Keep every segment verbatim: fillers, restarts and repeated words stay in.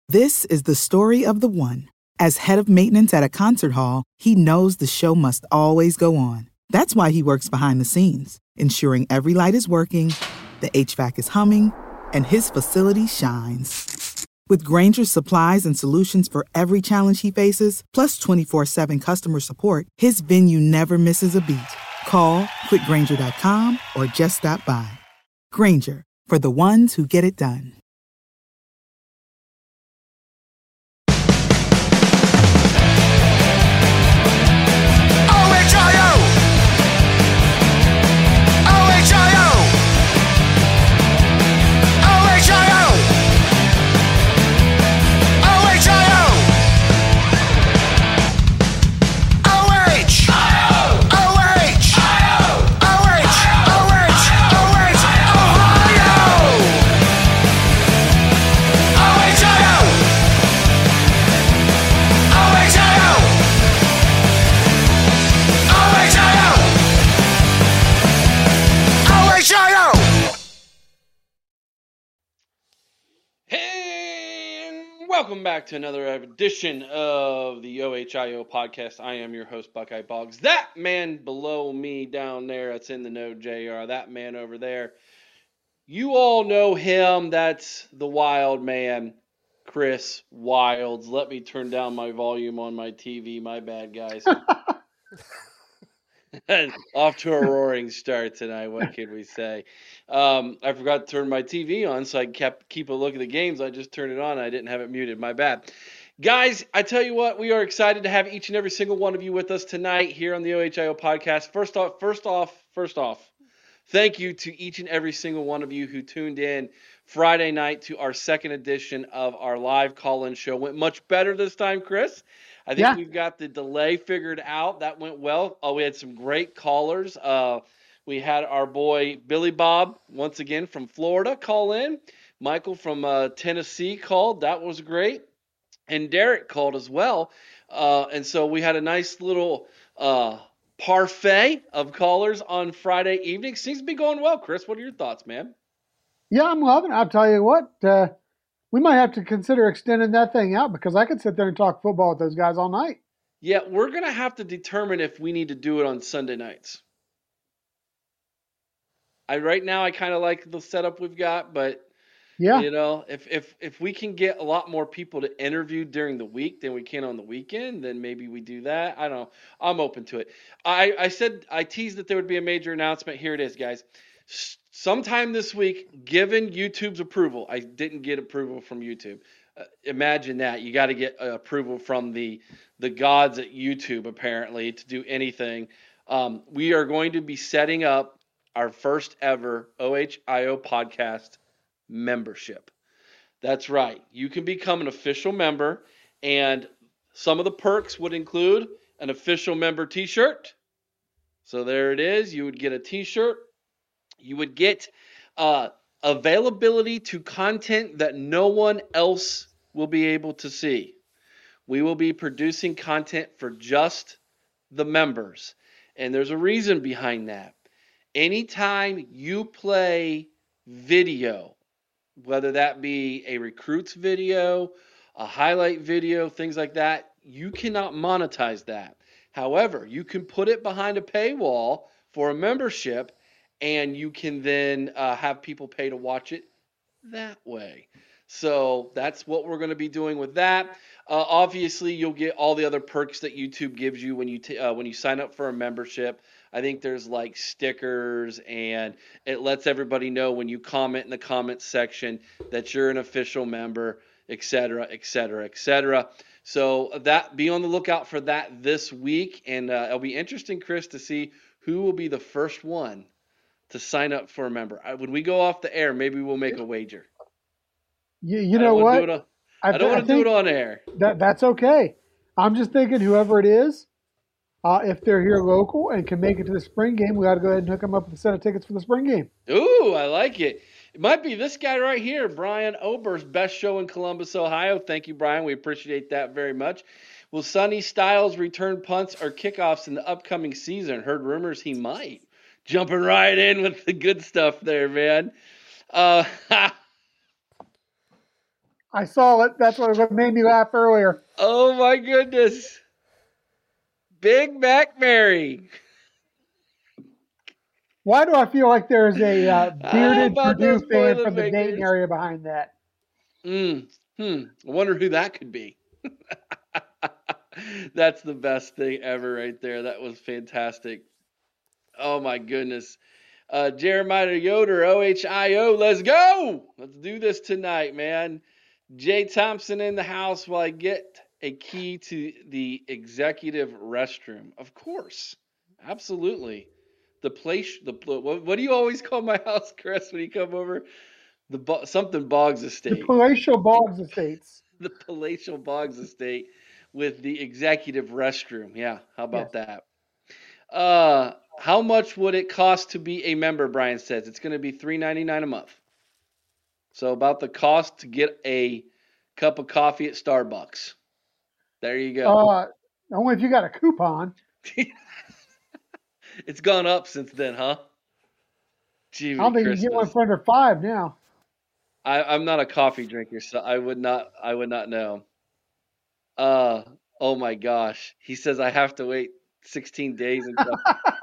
This is the story of the one. As head of maintenance at a concert hall, he knows the show must always go on. That's why he works behind the scenes, ensuring every light is working, the H V A C is humming, and his facility shines. With Grainger's supplies and solutions for every challenge he faces, plus twenty-four seven customer support, his venue never misses a beat. Call quick grainger dot com or just stop by. Grainger, for the ones who get it done. Welcome back to another edition of the O H I O podcast. I am your host, Buckeye Boggs. That man below me down there, that's in the know, J R. That man over there, you all know him. That's the wild man, Chris Wilds. Let me turn down my volume on my T V. My bad, guys. Off to a roaring start tonight. What can we say? Um, I forgot to turn my T V on, so I kept keep a look at the games. I just turned it on. I didn't have it muted. My bad. Guys, I tell you what, we are excited to have each and every single one of you with us tonight here on the O H I O podcast. First off, first off, first off, thank you to each and every single one of you who tuned in Friday night to our second edition of our live call-in show. Went much better this time, Chris. I think yeah. we've got the delay figured out. That went well. Oh, we had some great callers. Uh, we had our boy Billy Bob, once again from Florida, call in. Michael from uh, Tennessee called. That was great. And Derek called as well. Uh, and so we had a nice little uh, parfait of callers on Friday evening. Seems to be going well. Chris, what are your thoughts, man? Yeah, I'm loving it. I'll tell you what. Uh, We might have to consider extending that thing out because I could sit there and talk football with those guys all night. Yeah, we're going to have to determine if we need to do it on Sunday nights. I right now I kind of like the setup we've got, but yeah, you know, if if if we can get a lot more people to interview during the week than we can on the weekend, then maybe we do that. I don't know. I'm open to it. I I said I teased that there would be a major announcement. Here it is, guys. Sometime this week, given YouTube's approval, I didn't get approval from YouTube. Uh, imagine that. You got to get uh, approval from the the gods at YouTube, apparently, to do anything. Um, we are going to be setting up our first ever O H I O podcast membership. That's right. You can become an official member, and some of the perks would include an official member t-shirt. So there it is. You would get a t-shirt. You would get uh, availability to content that no one else will be able to see. We will be producing content for just the members. And there's a reason behind that. Anytime you play video, whether that be a recruits video, a highlight video, things like that, you cannot monetize that. However, you can put it behind a paywall for a membership, and you can then uh, have people pay to watch it that way. So that's what we're going to be doing with that. Uh, obviously, you'll get all the other perks that YouTube gives you when you t- uh, when you sign up for a membership. I think there's like stickers, and it lets everybody know when you comment in the comments section that you're an official member, et cetera, et cetera, et cetera. So that be on the lookout for that this week, and uh, it'll be interesting, Chris, to see who will be the first one to sign up for a member. I, when we go off the air, maybe we'll make a wager. You, you know what? Do on, I, I don't want to do it on air. That that's okay. I'm just thinking whoever it is, uh, if they're here local and can make it to the spring game, we got to go ahead and hook them up with a set of tickets for the spring game. Ooh, I like it. It might be this guy right here, Brian Oberst, best show in Columbus, Ohio. Thank you, Brian. We appreciate that very much. Will Sonny Styles return punts or kickoffs in the upcoming season? Heard rumors he might. Jumping right in with the good stuff there, man. Uh, I saw it. That's what made me laugh earlier. Oh my goodness. Big Mac Mary. Why do I feel like there's a uh, How bearded about those Purdue fan from the Dayton Boilermakers? area behind that? Mm, hmm. I wonder who that could be. That's the best thing ever right there. That was fantastic. Oh my goodness. Uh, Jeremiah Yoder, O H I O, let's go. Let's do this tonight, man. Jay Thompson in the house while I get a key to the executive restroom. Of course. Absolutely. The place, the what, what do you always call my house, Chris, when you come over? The something Boggs The Estate. Palatial Boggs Estates. The Palatial Boggs Estate with the executive restroom. Yeah, how about Yes. that? Uh, how much would it cost to be a member? Brian says it's going to be three ninety-nine a month. So about the cost to get a cup of coffee at Starbucks. There you go. Uh, only if you got a coupon. It's gone up since then, huh? Gee, I don't think you can get one Christmas. for under five now. I, I'm not a coffee drinker, so I would not. I would not know. Uh, oh my gosh. He says I have to wait sixteen days until.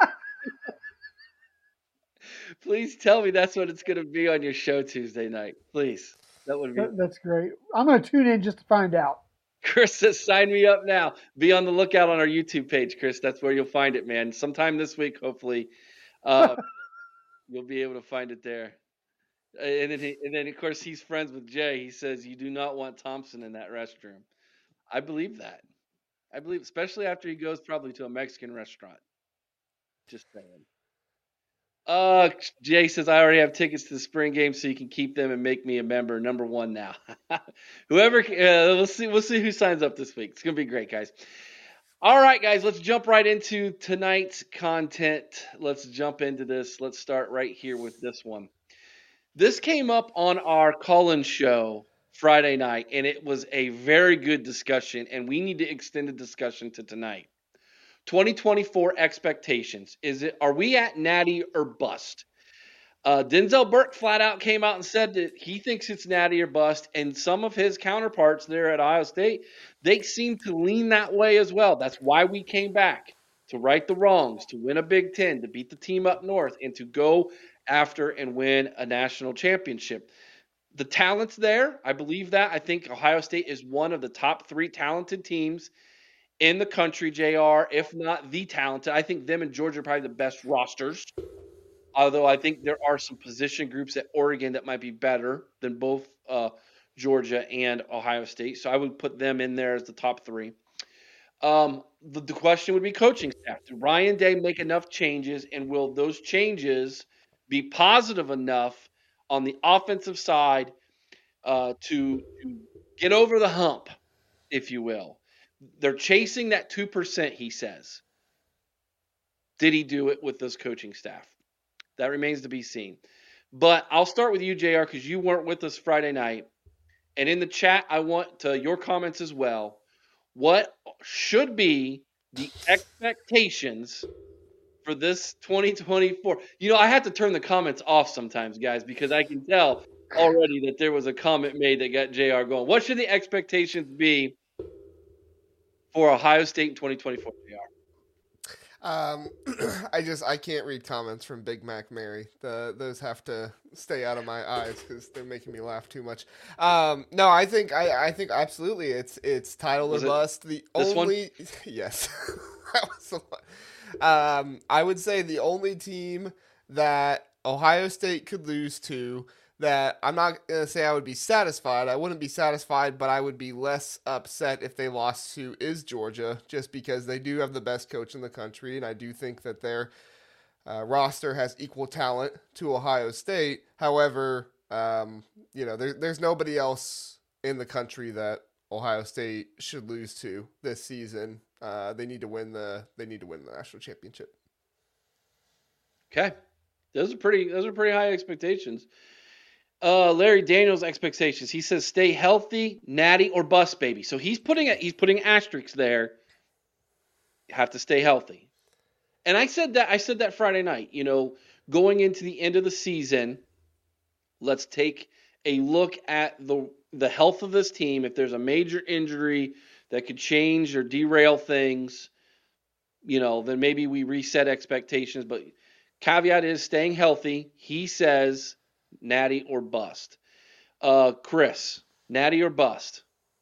Please tell me that's what it's going to be on your show Tuesday night. Please. That would be. That, that's great. I'm going to tune in just to find out. Chris says, sign me up now. Be on the lookout on our YouTube page, Chris. That's where you'll find it, man. Sometime this week, hopefully, uh, you'll be able to find it there. And then, he, and then, of course, he's friends with Jay. He says, you do not want Thompson in that restroom. I believe that. I believe, especially after he goes probably to a Mexican restaurant. Just saying. Uh, Jay says, I already have tickets to the spring game, so you can keep them and make me a member. Number one now. Whoever, uh, we'll see. We'll see who signs up this week. It's gonna be great, guys. All right, guys, let's jump right into tonight's content. Let's jump into this. Let's start right here with this one. This came up on our call-in show Friday night, and it was a very good discussion, and we need to extend the discussion to tonight. twenty twenty-four expectations. Is it? Are we at natty or bust? Uh, Denzel Burke flat out came out and said that he thinks it's natty or bust, and some of his counterparts there at Ohio State, they seem to lean that way as well. That's why we came back, to right the wrongs, to win a Big Ten, to beat the team up north, and to go after and win a national championship. The talent's there. I believe that. I think Ohio State is one of the top three talented teams in the country, J R, if not the talented. I think them and Georgia are probably the best rosters. Although I think there are some position groups at Oregon that might be better than both uh, Georgia and Ohio State. So I would put them in there as the top three. Um, the, the question would be coaching staff. Did Ryan Day make enough changes, and will those changes be positive enough on the offensive side uh, to, to get over the hump, if you will? They're chasing that two percent, he says. Did he do it with this coaching staff? That remains to be seen. But I'll start with you, J R, because you weren't with us Friday night. And in the chat, I want to, your comments as well. What should be the expectations for this twenty twenty-four? You know, I have to turn the comments off sometimes, guys, because I can tell already that there was a comment made that got J R going. What should the expectations be for Ohio State in twenty twenty-four, J R? Um, I just I can't read comments from Big Mac Mary. The those have to stay out of my eyes because they're making me laugh too much. Um, no, I think I, I think absolutely it's it's title or bust. The only one? Yes, that was the one. Um, I would say the only team that Ohio State could lose to, that I'm not going to say I would be satisfied. I wouldn't be satisfied, but I would be less upset if they lost to, is Georgia, just because they do have the best coach in the country, and I do think that their uh, roster has equal talent to Ohio State. However, um, you know, there, there's nobody else in the country that Ohio State should lose to this season. Uh, they need to win the they need to win the national championship. Okay, those are pretty those are pretty high expectations. Uh, Larry Daniels' expectations. He says, "Stay healthy, natty or bust, baby." So he's putting a, he's putting asterisks there. You have to stay healthy. And I said that I said that Friday night. You know, going into the end of the season, let's take a look at the the health of this team. If there's a major injury that could change or derail things, you know, then maybe we reset expectations. But caveat is staying healthy. He says natty or bust. Uh, Chris, natty or bust?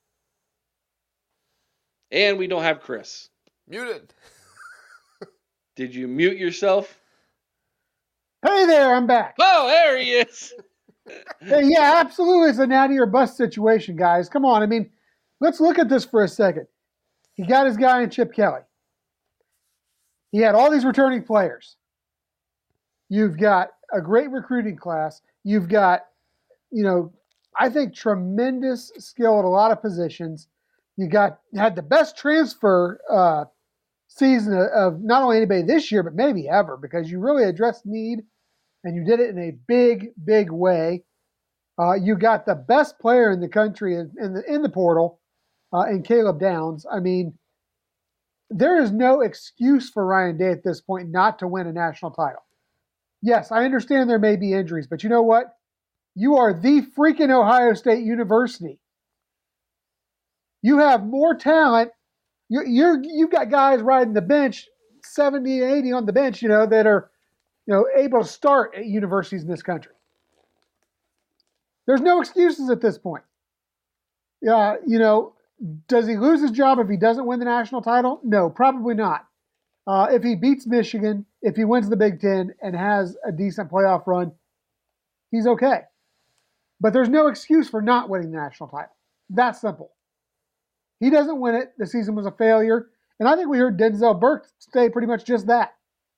And we don't have Chris. Muted. Did you mute yourself? Hey there, I'm back. Oh, there he is. Hey, yeah, absolutely. It's a natty or bust situation, guys. Come on. I mean, let's look at this for a second. He got his guy in Chip Kelly. He had all these returning players. You've got a great recruiting class. You've got, you know, I think tremendous skill at a lot of positions. You got had the best transfer uh, season of, of not only anybody this year, but maybe ever, because you really addressed need and you did it in a big, big way. Uh, you got the best player in the country in, in the in the portal, uh, in Caleb Downs. I mean, there is no excuse for Ryan Day at this point not to win a national title. Yes, I understand there may be injuries, but you know what? You are the freaking Ohio State University. You have more talent. You're, you're, you've got guys riding the bench, seventy, eighty on the bench, you know, that are, you know, able to start at universities in this country. There's no excuses at this point. Uh, you know, does he lose his job if he doesn't win the national title? No, probably not. Uh, if he beats Michigan, if he wins the Big Ten and has a decent playoff run, he's okay. But there's no excuse for not winning the national title. That's simple. He doesn't win it. The season was a failure. And I think we heard Denzel Burke say pretty much just that.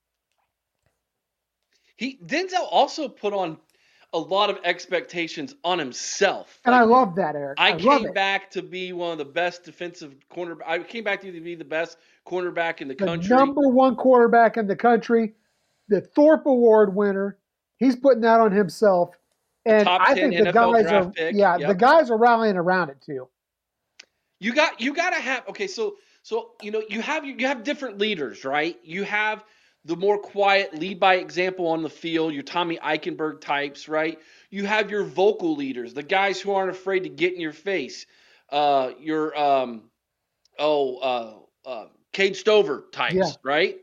He Denzel also put on a lot of expectations on himself. And like, I love that, Eric. I, I came it. back to be one of the best defensive corner. I came back to be the best cornerback in the, the country. Number one quarterback in the country, the Thorpe Award winner. He's putting that on himself. And Top I ten think the N F L guys draft are pick. yeah, Yep. the guys are rallying around it too. You got you got to have okay. So so you know you have you have different leaders, right? You have the more quiet, lead by example on the field, your Tommy Eichenberg types, right? You have your vocal leaders, the guys who aren't afraid to get in your face. Uh, your um, oh, uh, uh, Cade Stover types, Yeah. right?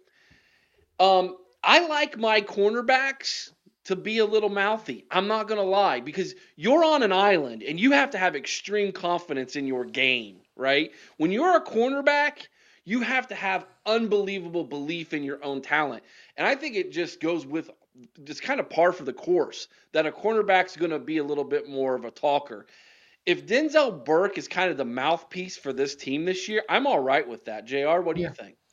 Um, I like my cornerbacks to be a little mouthy. I'm not going to lie, because you're on an island and you have to have extreme confidence in your game, right? When you're a cornerback, you have to have unbelievable belief in your own talent. And I think it just goes with just kind of par for the course that a cornerback's going to be a little bit more of a talker. If Denzel Burke is kind of the mouthpiece for this team this year, I'm all right with that. J R, what do Yeah. you think?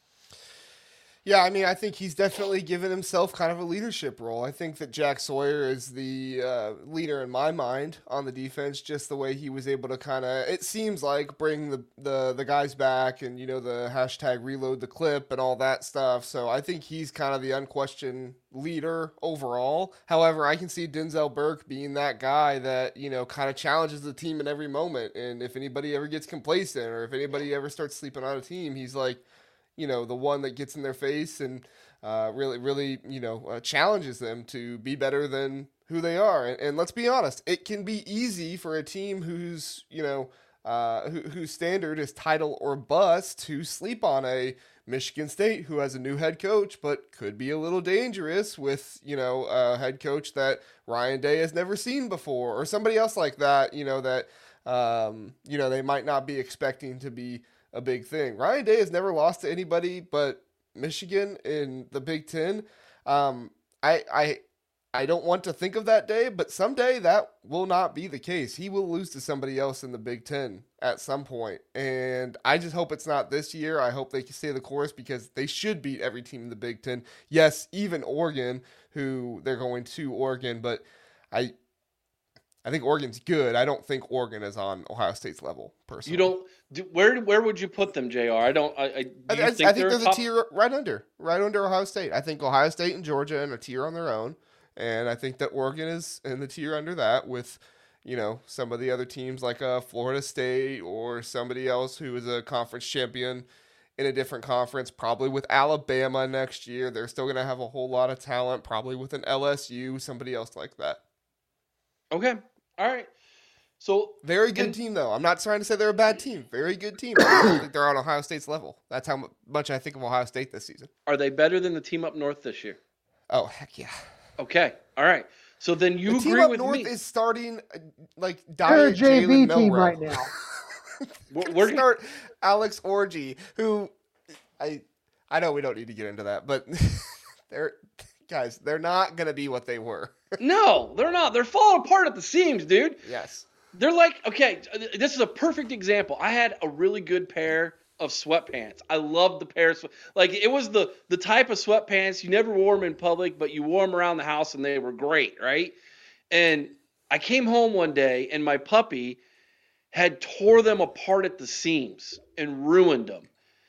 Yeah, I mean, I think he's definitely given himself kind of a leadership role. I think that Jack Sawyer is the uh, leader in my mind on the defense, just the way he was able to kind of, it seems like, bring the, the, the guys back and, you know, the hashtag reload the clip and all that stuff. So I think he's kind of the unquestioned leader overall. However, I can see Denzel Burke being that guy that, you know, kind of challenges the team in every moment. And if anybody ever gets complacent or if anybody ever starts sleeping on a team, he's like, you know, the one that gets in their face and uh, really, really, you know, uh, challenges them to be better than who they are. And, and let's be honest, it can be easy for a team whose, you know, uh, who, whose standard is title or bust to sleep on a Michigan State who has a new head coach, but could be a little dangerous with, you know, a head coach that Ryan Day has never seen before or somebody else like that, you know, that, um, you know, they might not be expecting to be a big thing. Ryan Day has never lost to anybody but Michigan in the Big Ten. Um, I, I, I don't want to think of that day, but someday that will not be the case. He will lose to somebody else in the Big Ten at some point. And I just hope it's not this year. I hope they can stay the course because they should beat every team in the Big Ten. Yes, even Oregon, who they're going to Oregon, but I, I think Oregon's good. I don't think Oregon is on Ohio State's level, personally. You don't. Do, where where would you put them, J R? I don't. I, I, do I, you I, think I think they're, they're the top? tier right under, right under Ohio State. I think Ohio State and Georgia in a tier on their own, and I think that Oregon is in the tier under that with, you know, some of the other teams like uh, Florida State or somebody else who is a conference champion in a different conference, probably with Alabama next year. They're still going to have a whole lot of talent, probably with an L S U, somebody else like that. Okay. All right. So Very good and- team, though. I'm not trying to say they're a bad team. Very good team. I don't think they're on Ohio State's level. That's how mu- much I think of Ohio State this season. Are they better than the team up north this year? Oh, heck yeah. Okay. All right. So then you The agree team up with north me. is starting uh, like They're a diet J V Jalen team Milroe. right now. We're, We're we're gonna start Alex Orgy, who I I know we don't need to get into that, but they're guys, they're not gonna be what they were. No, they're not. They're falling apart at the seams, dude. Yes. They're like, okay, this is a perfect example. I had a really good pair of sweatpants. I loved the pair of swe- like it was the the type of sweatpants you never wore them in public, but you wore them around the house and they were great, right? And I came home one day and my puppy had tore them apart at the seams and ruined them.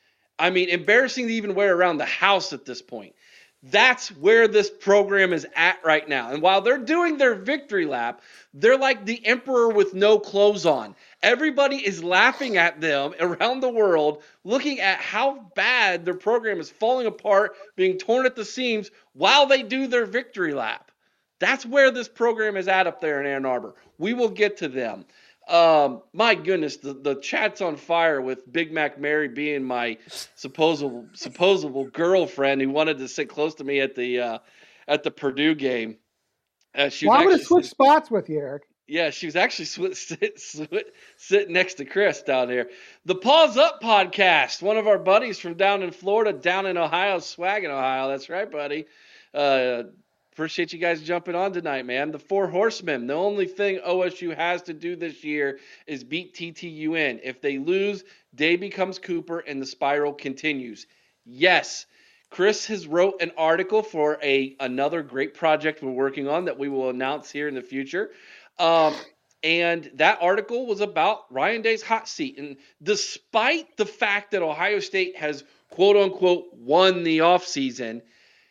I mean, embarrassing to even wear around the house at this point. That's where this program is at right now. And while they're doing their victory lap, they're like the emperor with no clothes on. Everybody is laughing at them around the world, looking at how bad their program is falling apart, being torn at the seams while they do their victory lap. That's where this program is at up there in Ann Arbor. We will get to them. Um, my goodness, the, the chat's on fire with Big Mac Mary being my supposable supposable girlfriend who wanted to sit close to me at the uh, at the Purdue game. Uh, she Well, was I'm going actually to switch sit- spots with you, Eric. yeah, she was actually sw- sit, sit, sitting next to Chris down here. The Paws Up podcast, one of our buddies from down in Florida, down in Ohio, Swag in Ohio. That's right, buddy. Uh, Appreciate you guys jumping on tonight, man. The Four Horsemen. The only thing O S U has to do this year is beat T T U N. If they lose, Day becomes Cooper and the spiral continues. Yes, Chris has wrote an article for a another great project we're working on that we will announce here in the future. Um, and that article was about Ryan Day's hot seat. And despite the fact that Ohio State has quote unquote won the offseason,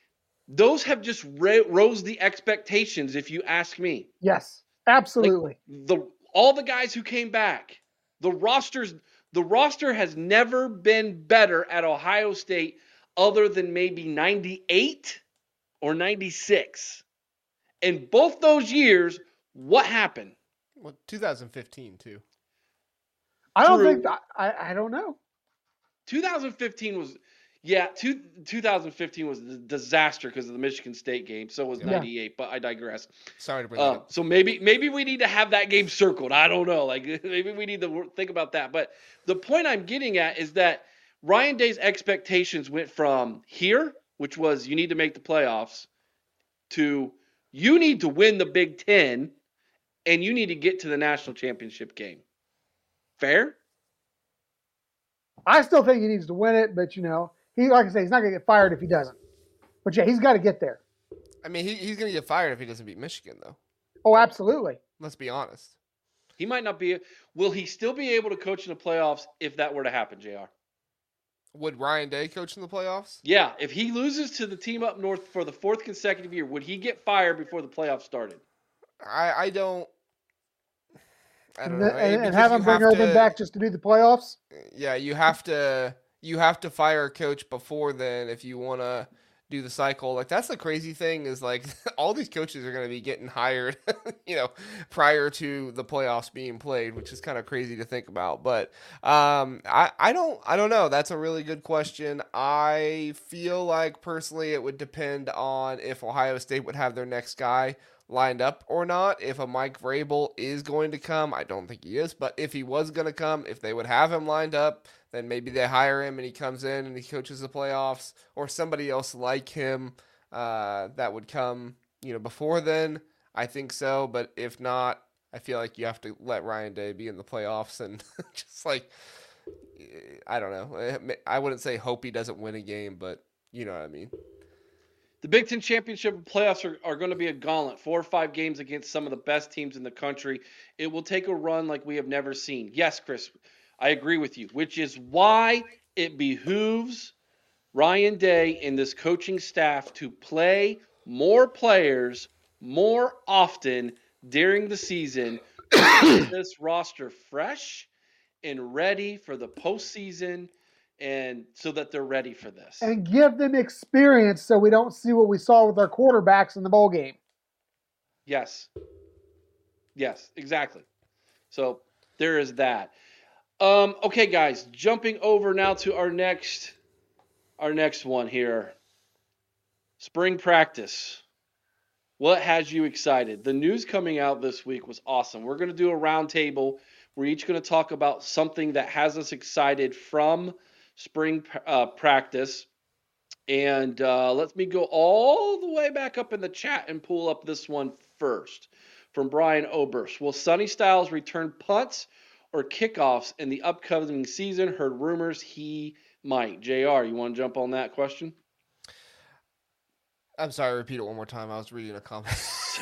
those have just ra- rose the expectations, if you ask me. Yes, absolutely. Like the all the guys who came back, the rosters, the roster has never been better at Ohio State, other than maybe ninety-eight or ninety-six. In both those years, what happened? Well, two thousand fifteen too. I don't True. think I, I don't know. twenty fifteen was, yeah, two, twenty fifteen was a disaster because of the Michigan State game. So was Yeah. ninety-eight, but I digress. Sorry to bring that Uh, up. so maybe maybe we need to have that game circled. I don't know. Like maybe we need to wor- think about that. But the point I'm getting at is that Ryan Day's expectations went from here, which was you need to make the playoffs, to you need to win the Big Ten, and you need to get to the national championship game. Fair? I still think he needs to win it, but you know, he like I say, he's not going to get fired if he doesn't. But yeah, he's got to get there. I mean, he, he's going to get fired if he doesn't beat Michigan, though. Oh, absolutely. Let's be honest. He might not be. Will he still be able to coach in the playoffs if that were to happen, J R? Would Ryan Day coach in the playoffs? Yeah, if he loses to the team up north for the fourth consecutive year, would he get fired before the playoffs started? I, I don't. I don't And, know. th- and, and Because have you him bring have Urban to- back just to do the playoffs. Yeah, you have to. You have to fire a coach before then if you want to do the cycle. Like that's the crazy thing is like all these coaches are going to be getting hired, you know, prior to the playoffs being played, which is kind of crazy to think about. But um, I I don't I don't know. That's a really good question. I feel like personally it would depend on if Ohio State would have their next guy lined up or not. If a Mike Vrabel is going to come, I don't think he is, but if he was going to come, if they would have him lined up, then maybe they hire him and he comes in and he coaches the playoffs, or somebody else like him uh, that would come, you know, before then. I think so, but if not, I feel like you have to let Ryan Day be in the playoffs and just like, I don't know. I wouldn't say hope he doesn't win a game, but you know what I mean. The Big Ten Championship playoffs are, are going to be a gauntlet, four or five games against some of the best teams in the country. It will take a run like we have never seen. Yes, Chris, I agree with you, which is why it behooves Ryan Day and this coaching staff to play more players more often during the season to keep this roster fresh and ready for the postseason, and so that they're ready for this. And give them experience so we don't see what we saw with our quarterbacks in the bowl game. Yes. Yes, exactly. So there is that. Um, okay, guys, jumping over now to our next our next one here. Spring practice. What has you excited? The news coming out this week was awesome. We're going to do a roundtable. We're each going to talk about something that has us excited from spring uh, practice. And uh, let me go all the way back up in the chat and pull up this one first from Brian Oberst. Will Sonny Styles return punts or kickoffs in the upcoming season? Heard rumors he might. J R, you want to jump on that question? I'm sorry, repeat it one more time. I was reading a comment.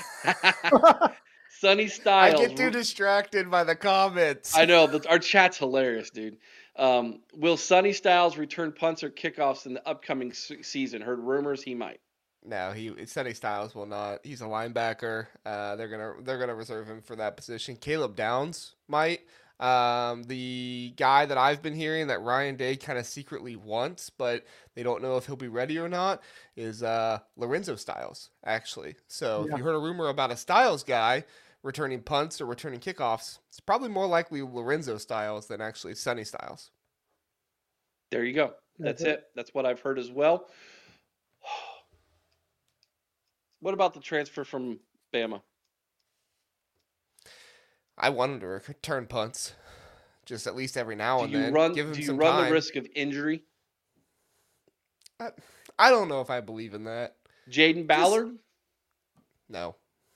Sonny Styles. I get too distracted by the comments. I know. The, our chat's hilarious, dude. Um, will Sonny Styles return punts or kickoffs in the upcoming se- season? Heard rumors he might. No, he Sonny Styles will not. He's a linebacker. Uh, they're gonna they're gonna reserve him for that position. Caleb Downs might. Um, the guy that I've been hearing that Ryan Day kind of secretly wants, but they don't know if he'll be ready or not, is uh, Lorenzo Styles, actually. So Yeah. if you heard a rumor about a Styles guy returning punts or returning kickoffs, it's probably more likely Lorenzo Styles than actually Sonny Styles. There you go. That's, That's it. That's what I've heard as well. What about the transfer from Bama? I want him to return punts, just at least every now Do and you then. run? Give him Do you some run time. the risk of injury? I, I don't know if I believe in that. Jaden Ballard? No,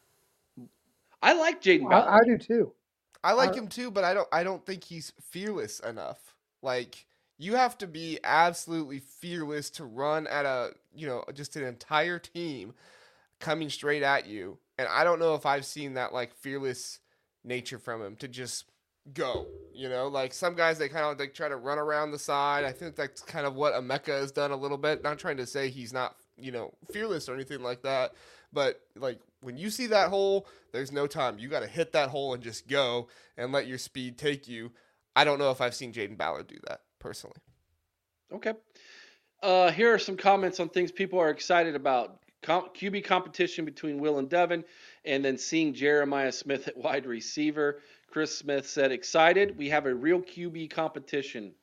I like Jaden Ballard. I, I do too. I like Uh, him too, but I don't. I don't think he's fearless enough. Like, you have to be absolutely fearless to run at a, you know, just an entire team coming straight at you. And I don't know if I've seen that like fearless nature from him to just go. You know, like some guys, they kind of like try to run around the side. I think that's kind of what Emeka has done a little bit. Not trying to say he's not, you know, fearless or anything like that, but like when you see that hole, there's no time. You got to hit that hole and just go and let your speed take you. I don't know if I've seen Jaden Ballard do that personally. Okay. Uh, here are some comments on things people are excited about. Com- Q B competition between Will and Devin, and then seeing Jeremiah Smith at wide receiver. Chris Smith said, excited. We have a real Q B competition.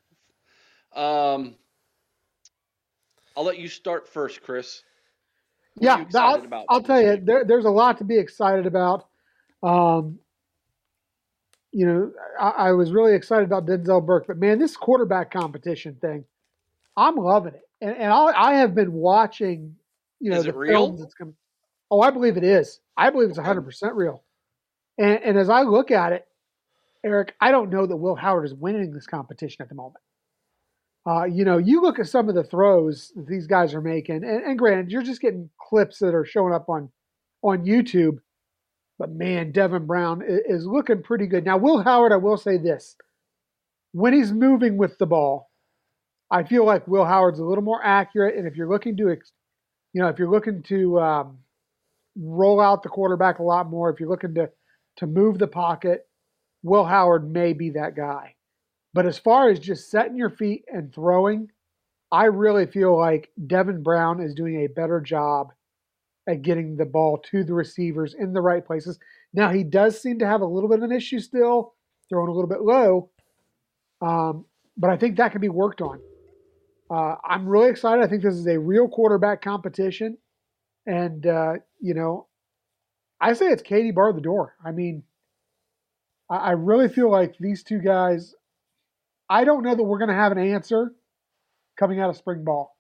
Um, I'll let you start first, Chris. What are Yeah, you excited I'll, about I'll this tell you, week? there, there's a lot to be excited about. Um, you know, I, I was really excited about Denzel Burke, but man, this quarterback competition thing, I'm loving it. And, and I, I have been watching, you know, Is the it real? films that's come. Oh, I believe it is. I believe it's Okay. one hundred percent real. And, and as I look at it, Eric, I don't know that Will Howard is winning this competition at the moment. Uh, you know, you look at some of the throws that these guys are making, and, and granted, you're just getting clips that are showing up on on YouTube. But man, Devin Brown is, is looking pretty good. Now, Will Howard, I will say this. When he's moving with the ball, I feel like Will Howard's a little more accurate. And if you're looking to, you know, if you're looking to um, roll out the quarterback a lot more, if you're looking to to move the pocket, Will Howard may be that guy. But as far as just setting your feet and throwing, I really feel like Devin Brown is doing a better job at getting the ball to the receivers in the right places. Now, he does seem to have a little bit of an issue still, throwing a little bit low, um, but I think that can be worked on. Uh, I'm really excited. I think this is a real quarterback competition. And, uh, you know, I say it's Katie bar the door. I mean, I, I really feel like these two guys, I don't know that we're going to have an answer coming out of spring ball.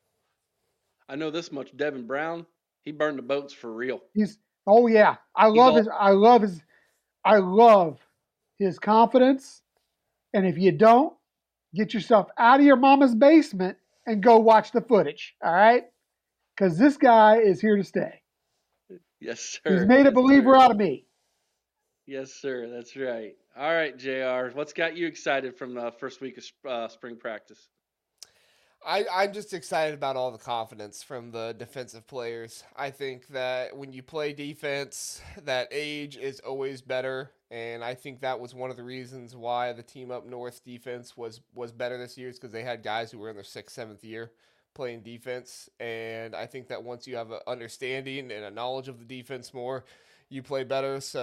I know this much. Devin Brown, he burned the boats for real. He's, oh yeah, I He's love all- his, I love his, I love his confidence. And if you don't, get yourself out of your mama's basement and go watch the footage. All right, because this guy is here to stay. Yes, sir. He's made a Yes, believer sir. out of me. Yes, sir. That's right. All right, J R. What's got you excited from the first week of uh, spring practice? I, I'm just excited about all the confidence from the defensive players. I think that when you play defense, that age is always better. And I think that was one of the reasons why the team up north defense was, was better this year, is because they had guys who were in their sixth, seventh year playing defense. And I think that once you have an understanding and a knowledge of the defense more, you play better. So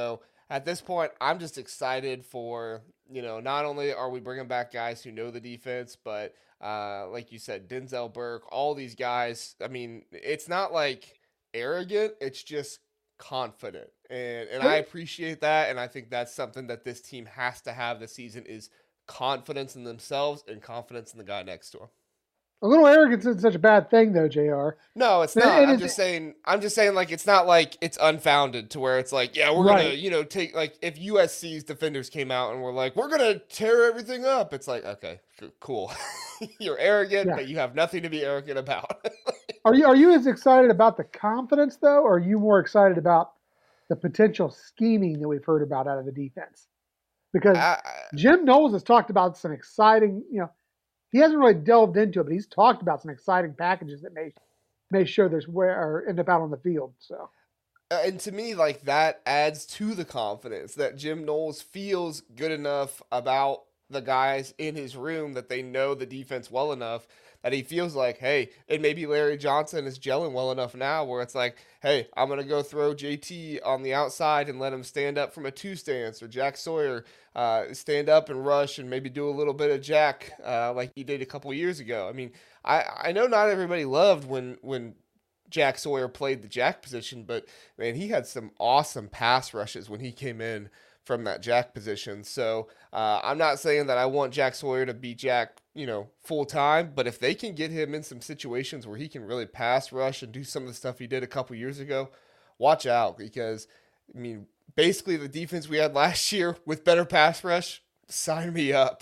at this point, I'm just excited for, you know, not only are we bringing back guys who know the defense, but uh, like you said, Denzel Burke, all these guys. I mean, it's not like arrogant, it's just confident. And and I appreciate that, and I think that's something that this team has to have this season is confidence in themselves and confidence in the guy next to them. A little arrogance isn't such a bad thing, though, J R. No, it's It- not. it I'm is- just saying. I'm just saying, like it's not like it's unfounded to where it's like, yeah, we're gonna, Right. you know, take like if U S C's defenders came out and were like, we're gonna tear everything up. It's like, okay, c- cool. You're arrogant, Yeah. but you have nothing to be arrogant about. Are you are you as excited about the confidence though, or are you more excited about the potential scheming that we've heard about out of the defense? Because I, Jim Knowles has talked about some exciting, you know, he hasn't really delved into it, but he's talked about some exciting packages that may may show there's where or end up out on the field. So Uh, and to me, like that adds to the confidence that Jim Knowles feels good enough about the guys in his room that they know the defense well enough that he feels like, hey, and maybe Larry Johnson is gelling well enough now where it's like, hey, I'm going to go throw J T on the outside and let him stand up from a two stance, or Jack Sawyer uh, stand up and rush and maybe do a little bit of Jack uh, like he did a couple years ago. I mean, I, I know not everybody loved when when Jack Sawyer played the Jack position, but man, he had some awesome pass rushes when he came in from that Jack position. So uh, I'm not saying that I want Jack Sawyer to be Jack, you know, full time, but if they can get him in some situations where he can really pass rush and do some of the stuff he did a couple years ago, watch out, because I mean, basically the defense we had last year with better pass rush, sign me up.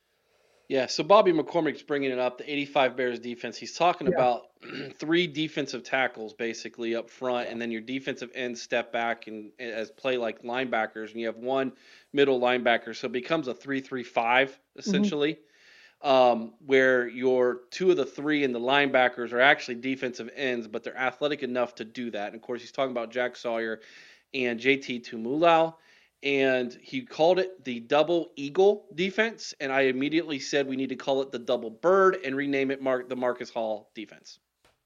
Yeah, so Bobby McCormick's bringing it up, the eighty-five Bears defense. He's talking Yeah. about three defensive tackles basically up front, and then your defensive ends step back and as play like linebackers, and you have one middle linebacker, so it becomes a three three five essentially, um, where your two of the three and the linebackers are actually defensive ends, but they're athletic enough to do that. And of course, he's talking about Jack Sawyer and J T Tumulau. And he called it the double eagle defense, and I immediately said we need to call it the double bird and rename it Mark the Marcus Hall defense.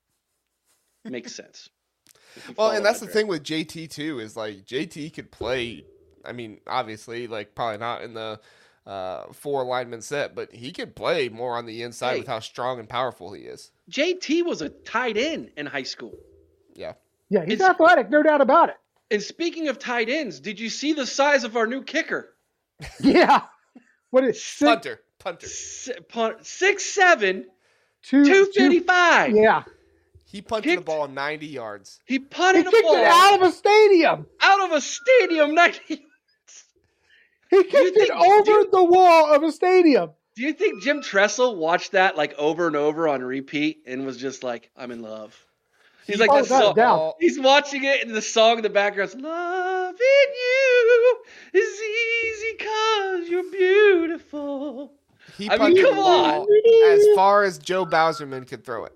Makes sense. If you Well, follow and that's my the drift. thing with J T too, is like J T could play. I mean, obviously, like probably not in the uh, four lineman set, but he could play more on the inside Hey. with how strong and powerful he is. J T was a tight end in high school. Yeah. yeah, he's It's- athletic, no doubt about it. And speaking of tight ends, did you see the size of our new kicker? Yeah. What is six, Punter. Punter. Si- punt- six seven, two, two fifty-five. Yeah. He punted the Kicked- ball ninety yards. He He punted a kicked ball it out of a stadium. out of a stadium. ninety He kicked it think- over do you- the wall of a stadium. Do you think Jim Tressel watched that like over and over on repeat and was just like, I'm in love? He's like, Oh, that without a song. doubt. He's watching it and the song in the background's loving you is easy cause you're beautiful. He I mean, punted come the ball on. as far as Joe Bowserman could throw it.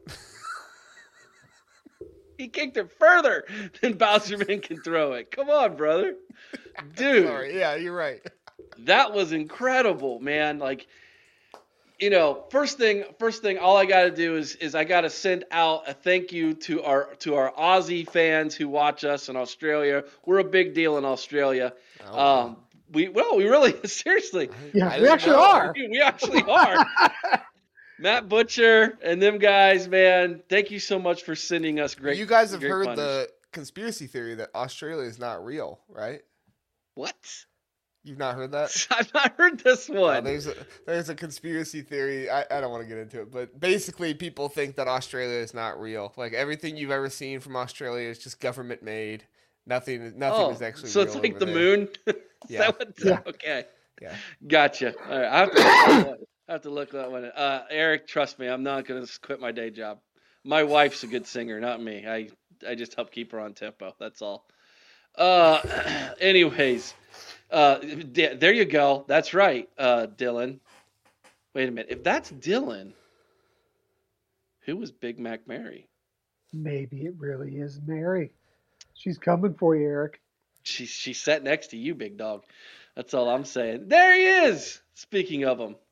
He kicked it further than Bowserman can throw it. Come on, brother. Dude. Sorry. Yeah, you're right. That was incredible, man. Like, you know, first thing, first thing, all I got to do is is I got to send out a thank you to our to our Aussie fans who watch us in Australia. We're a big deal in Australia. Oh, Um, we well, we really seriously, Yeah, I we didn't actually know. are. we, we actually are. Matt Butcher and them guys, man. Thank you so much for sending us great. you guys have great heard punters. the conspiracy theory that Australia is not real, right? What? You've not heard that? I've not heard this Uh, one. there's a there's a conspiracy theory. I, I don't want to get into it, but basically people think that Australia is not real. Like everything you've ever seen from Australia is just government made. Nothing nothing Oh, is actually so real it's like over the there. moon. Is Yeah. that what? Yeah. Okay. Yeah. Gotcha. All right. I have to look that one. I have to look that one. Uh, Eric, trust me, I'm not gonna quit my day job. My wife's a good singer, not me. I I just help keep her on tempo. That's all. Uh, anyways, uh, d- there you go. That's right, uh, Dylan. Wait a minute. If that's Dylan, who was Big Mac Mary? Maybe it really is Mary. She's coming for you, Eric. She she sat next to you, big dog. That's all I'm saying. There he is. Speaking of him.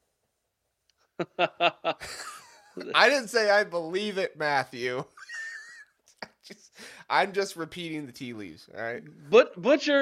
I didn't say I believe it, Matthew. just, I'm just repeating the tea leaves. All right. But Butcher,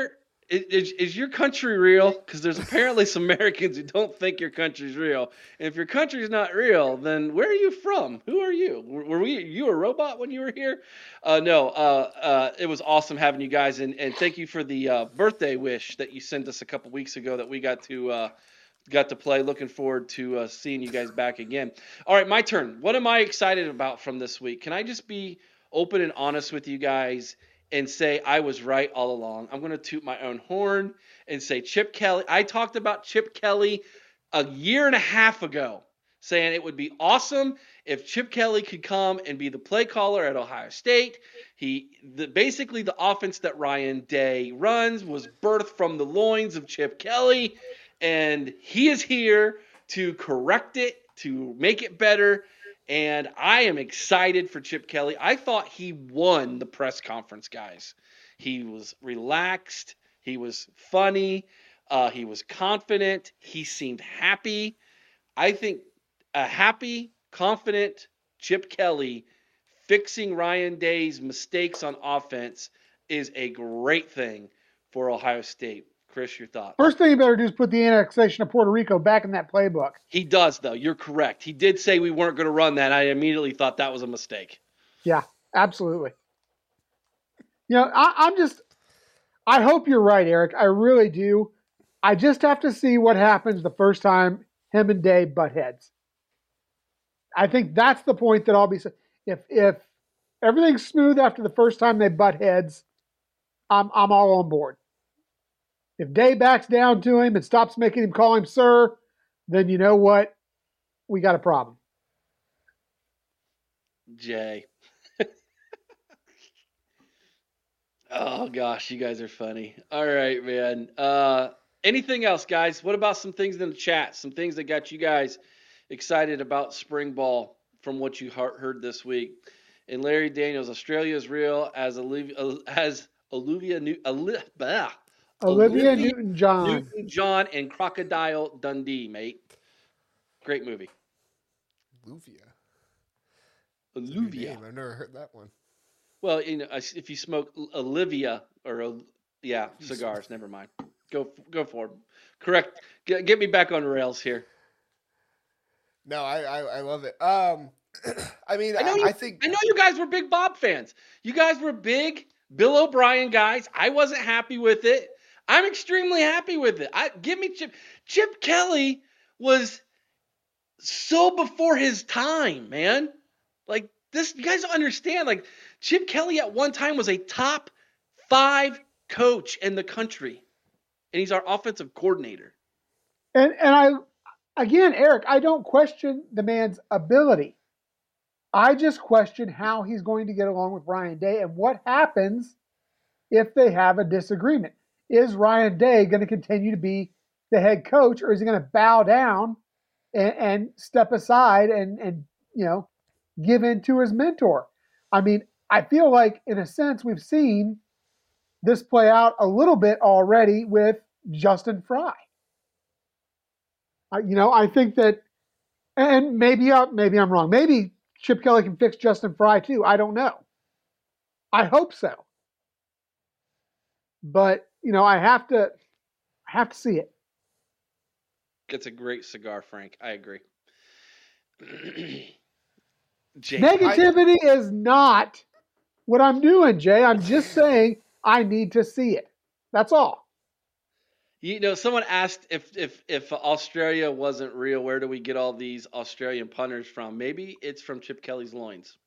Is, is your country real? Because there's apparently some Americans who don't think your country's real. And if your country's not real, then where are you from? Who are you? Were, were we you a robot when you were here? Uh, no. Uh, uh, it was awesome having you guys, and, and thank you for the uh, birthday wish that you sent us a couple weeks ago that we got to uh, got to play. Looking forward to uh, seeing you guys back again. All right, my turn. What am I excited about from this week? Can I just be open and honest with you guys and say I was right all along? I'm going to toot my own horn and say Chip Kelly. I talked about Chip Kelly a year and a half ago, saying it would be awesome if Chip Kelly could come and be the play caller at Ohio State. He the, basically the offense that Ryan Day runs was birthed from the loins of Chip Kelly, and he is here to correct it, to make it better. And I am excited for Chip Kelly. I thought he won the press conference, guys. He was relaxed. He was funny. Uh, he was confident. He seemed happy. I think a happy, confident Chip Kelly fixing Ryan Day's mistakes on offense is a great thing for Ohio State. Chris, your thoughts? First thing you better do is put the annexation of Puerto Rico back in that playbook. He does, though. You're correct. He did say we weren't going to run that. I immediately thought that was a mistake. Yeah, absolutely. You know, I, I'm just, I hope you're right, Eric. I really do. I just have to see what happens the first time him and Day butt heads. I think that's the point that I'll be, if if everything's smooth after the first time they butt heads, I'm I'm all on board. If Day backs down to him and stops making him call him sir, then you know what? We got a problem. Jay. Oh, gosh, you guys are funny. All right, man. Uh, anything else, guys? What about some things in the chat? Some things that got you guys excited about spring ball from what you heard this week? And Larry Daniels, Australia is real as Olivia, as Olivia, New, Olivia, Olivia Newton-John. Newton-John and Crocodile Dundee, mate. Great movie. Olivia. Olivia. I've never heard that one. Well, you know, if you smoke Olivia or yeah, cigars, never mind. Go go for it. Correct. Get, get me back on rails here. No, I I, I love it. Um, I mean, I, know I, you, I think I know you guys were big Bob fans. You guys were big Bill O'Brien guys. I wasn't happy with it. I'm extremely happy with it. I give me Chip. Chip Kelly was so before his time, man. Like this, you guys don't understand. Like Chip Kelly at one time was a top five coach in the country, and he's our offensive coordinator. And and I, again, Eric, I don't question the man's ability. I just question how he's going to get along with Ryan Day and what happens if they have a disagreement. Is Ryan Day going to continue to be the head coach, or is he going to bow down and, and step aside and, and, you know, give in to his mentor? I mean, I feel like, in a sense, we've seen this play out a little bit already with Justin Fry. Uh, you know, I think that, and maybe, uh, maybe I'm wrong. Maybe Chip Kelly can fix Justin Fry too. I don't know. I hope so. But, you know, I have to, I have to see it. It's a great cigar, Frank. I agree. Jay, Negativity I, is not what I'm doing, Jay. I'm just saying I need to see it. That's all. You know, someone asked if if if Australia wasn't real, where do we get all these Australian punters from? Maybe it's from Chip Kelly's loins.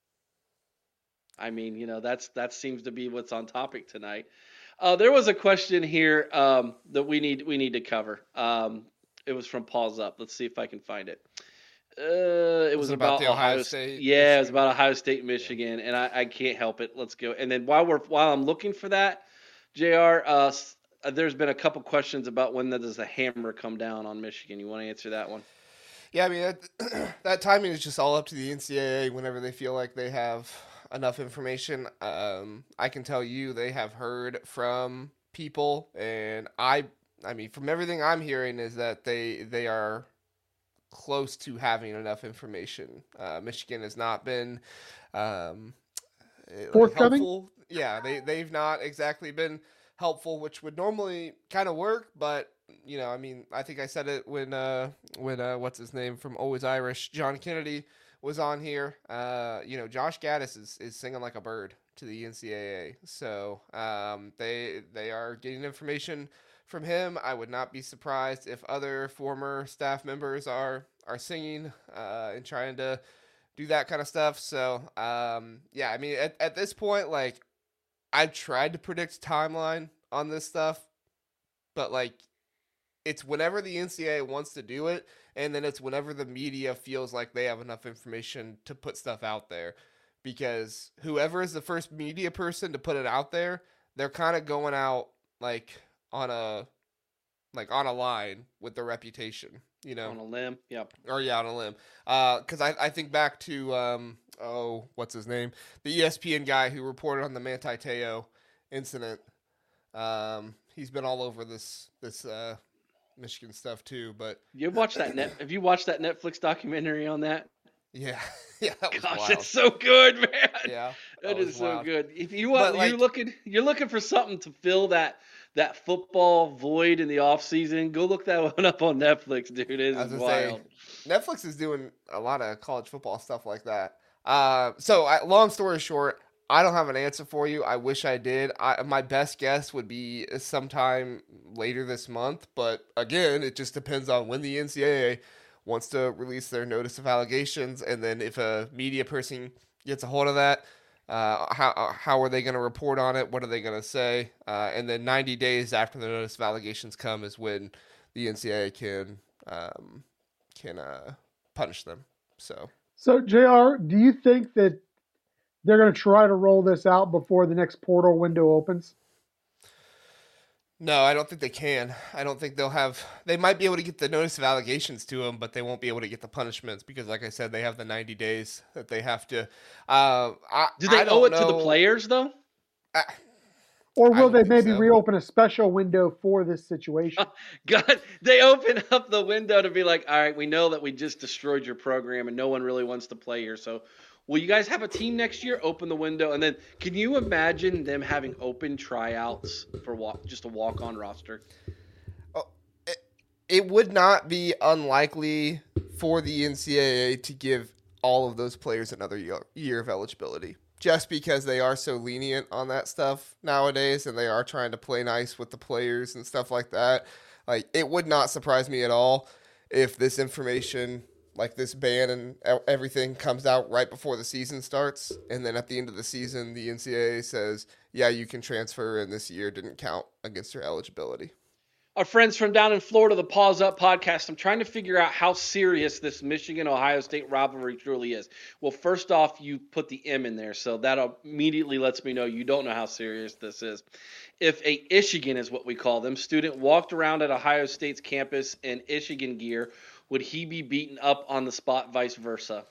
I mean, you know, that's that seems to be what's on topic tonight. Uh, there was a question here um, that we need we need to cover. Um, it was from Paul's Up. Let's see if I can find it. Uh, it was, was it about, about the Ohio, Ohio State. State yeah, Michigan? It was about Ohio State, Michigan, yeah. and I, I can't help it. Let's go. And then while we're while I'm looking for that, J R, uh, there's been a couple questions about when does the hammer come down on Michigan. You want to answer that one? Yeah, I mean that, that timing is just all up to the N C double A whenever they feel like they have enough information. Um, I can tell you they have heard from people, and I, I mean, from everything I'm hearing is that they they are close to having enough information. Uh, Michigan has not been um, forthcoming. Helpful. Yeah, they they've not exactly been helpful, which would normally kind of work, but you know, I mean, I think I said it when uh when uh what's his name from Always Irish, John Kennedy was on here. Uh, you know, Josh Gaddis is, is singing like a bird to the N C double A. So um they they are getting information from him. I would not be surprised if other former staff members are are singing uh and trying to do that kind of stuff. So um yeah, I mean at, at this point, like, I've tried to predict timeline on this stuff, but like it's whenever the N C double A wants to do it, and then it's whenever the media feels like they have enough information to put stuff out there. Because whoever is the first media person to put it out there, they're kind of going out like on a like on a line with their reputation, you know, On a limb, yep. or yeah, on a limb. Because uh, I I think back to um oh what's his name, the E S P N guy who reported on the Manti Te'o incident. Um, he's been all over this this uh, Michigan stuff too. But You watched that net? Have you watched that Netflix documentary on that? yeah, yeah, that was Gosh, wild. it's so good, man. Yeah, that was is so wild. good. If you But, want, like- you're looking, you're looking for something to fill that that football void in the off season. Go look that one up on Netflix, dude. It I is was gonna say, wild. Netflix is doing a lot of college football stuff like that. Uh, so, I, long story short, I don't have an answer for you. I wish I did. I, my best guess would be sometime later this month. But again, it just depends on when the N C double A wants to release their notice of allegations. And then if a media person gets a hold of that, uh, how how are they going to report on it? What are they going to say? Uh, and then ninety days after the notice of allegations come is when the N C double A can um, can uh, punish them. So, So, J R, do you think that they're going to try to roll this out before the next portal window opens? no, I don't think they can. I don't think they'll have. They might be able to get the notice of allegations to them, but they won't be able to get the punishments because, like I said, they have the ninety days that they have to. Uh, I, Do they I owe don't it to the know- players though? I, Or I will don't they think maybe so. reopen a special window for this situation? God, they open up the window to be like, all right, we know that we just destroyed your program and no one really wants to play here. So will you guys have a team next year? Open the window. And then can you imagine them having open tryouts for walk, just a walk-on roster? it would not be unlikely for the N C double A to give all of those players another year, year of eligibility, just because they are so lenient on that stuff nowadays, and they are trying to play nice with the players and stuff like that. Like, it would not surprise me at all if this information, like this ban and e- everything, comes out right before the season starts, and then at the end of the season, the N C double A says, yeah, you can transfer, and this year didn't count against your eligibility. Our friends from down in Florida, the Paws Up podcast, I'm trying to figure out how serious this Michigan-Ohio State rivalry truly is. Well, first off, you put the M in there, so that immediately lets me know you don't know how serious this is. If a Michigan is what we call them, student walked around at Ohio State's campus in Michigan gear, would he be beaten up on the spot, vice versa?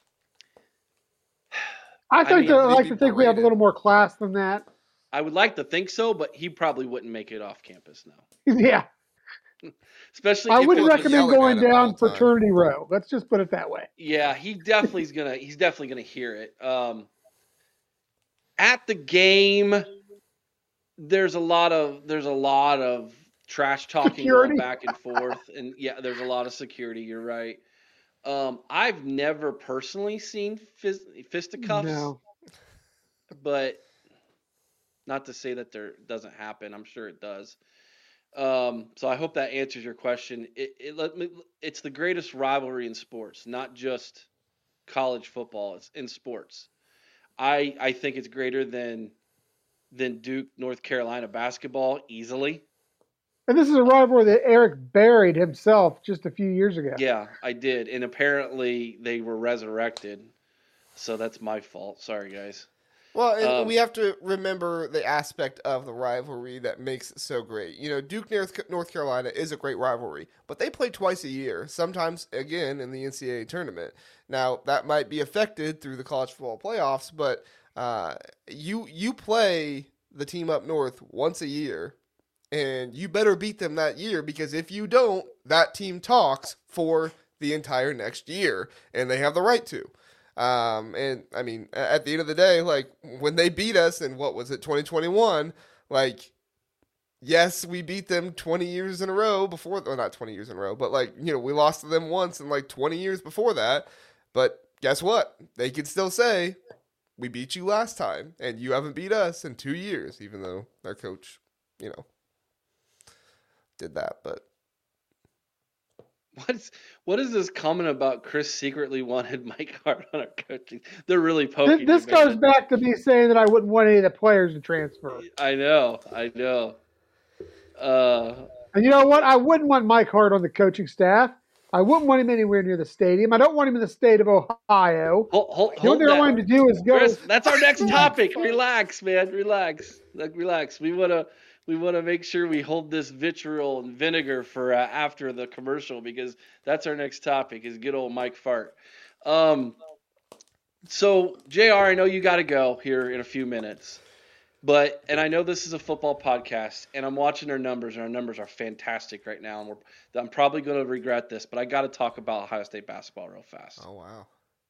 I think mean, that I they'd like be to think we have a paraded. little more class than that. I would like to think so, but he probably wouldn't make it off campus now. Yeah, Especially I if wouldn't it was- recommend yelling going at him the down whole time. fraternity row. Let's just put it that way. Yeah, he definitely is gonna. He's definitely gonna hear it. Um, at the game, there's a lot of there's a lot of trash talking Security. going back and forth, and yeah, there's a lot of security. You're right. Um, I've never personally seen fist, fisticuffs, No. but not to say that there doesn't happen. I'm sure it does. Um, so I hope that answers your question. It, it let me. It's the greatest rivalry in sports, not just college football. It's in sports. I I think it's greater than than Duke North Carolina basketball easily. And this is a rivalry that Eric buried himself just a few years ago. Yeah, I did, and apparently they were resurrected. So that's my fault. Sorry, guys. Well, and Um, we have to remember the aspect of the rivalry that makes it so great. You know, Duke North North Carolina is a great rivalry, but they play twice a year, sometimes again in the N C double A tournament. Now, that might be affected through the college football playoffs, but uh, you you play the team up north once a year, and you better beat them that year, because if you don't, that team talks for the entire next year, and they have the right to. Um, and I mean, a- at the end of the day, like, when they beat us in, what was it, twenty twenty-one, like, yes, we beat them twenty years in a row before, well, not twenty years in a row, but like, you know, we lost to them once in like twenty years before that. But guess what? They can still say, we beat you last time, and you haven't beat us in two years, even though their coach, you know, did that. But What's what is this comment about Chris secretly wanted Mike Hart on our coaching? They're really poking. This, this you, man. goes back to me saying that I wouldn't want any of the players to transfer. I know, I know. Uh, And you know what? I wouldn't want Mike Hart on the coaching staff. I wouldn't want him anywhere near the stadium. I don't want him in the state of Ohio. hold, hold, You know hold what they're that. going to do is go. Chris, that's our next topic. Relax, man. Relax. Like, relax. We wanna we wanna make sure we hold this vitriol and vinegar for uh, after the commercial, because that's our next topic. Is good old Mike Fart. Um. So J R, I know you got to go here in a few minutes, but and I know this is a football podcast, and I'm watching our numbers, and our numbers are fantastic right now, and we're I'm probably going to regret this, but I got to talk about Ohio State basketball real fast. oh wow,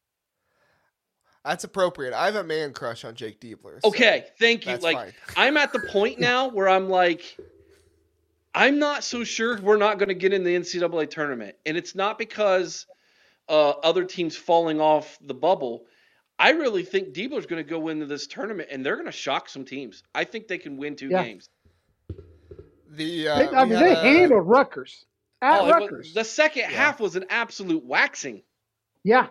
that's appropriate. I have a man crush on Jake Diebler. so Okay, thank you. that's Like fine. I'm at the point now where I'm like, I'm not so sure we're not going to get in the N C double A tournament, and it's not because uh, other teams falling off the bubble. I really think Diebler's going to go into this tournament, and they're going to shock some teams. I think they can win two Yeah. games. The uh, They, I we mean, had they a- handled Rutgers at Oh, it was- Rutgers. the second Yeah. half was an absolute waxing. Yeah,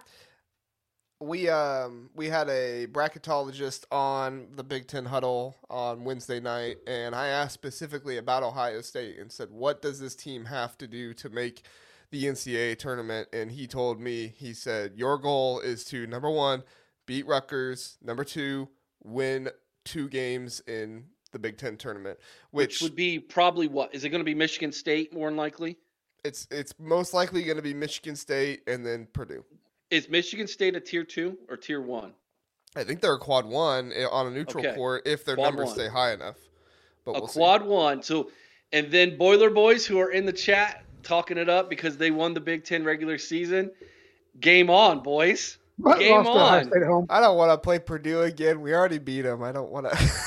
We um we had a bracketologist on the Big Ten Huddle on Wednesday night, and I asked specifically about Ohio State and said, what does this team have to do to make the N C double A tournament? And he told me, he said, your goal is to, number one, beat Rutgers, number two, win two games in the Big Ten tournament, Which which, would be probably what? Is it going to be Michigan State more than likely? it's it's most likely going to be Michigan State and then Purdue. Is Michigan State a tier two or tier one? I think they're a quad one eh, on a neutral Okay. court if their Quad numbers one. stay high enough. But A we'll see. quad one. So, and then Boiler Boys, who are in the chat talking it up because they won the Big Ten regular season. Game on, boys. but Game lost to Ohio on. State at home. I don't want to play Purdue again. We already beat them. I don't want to.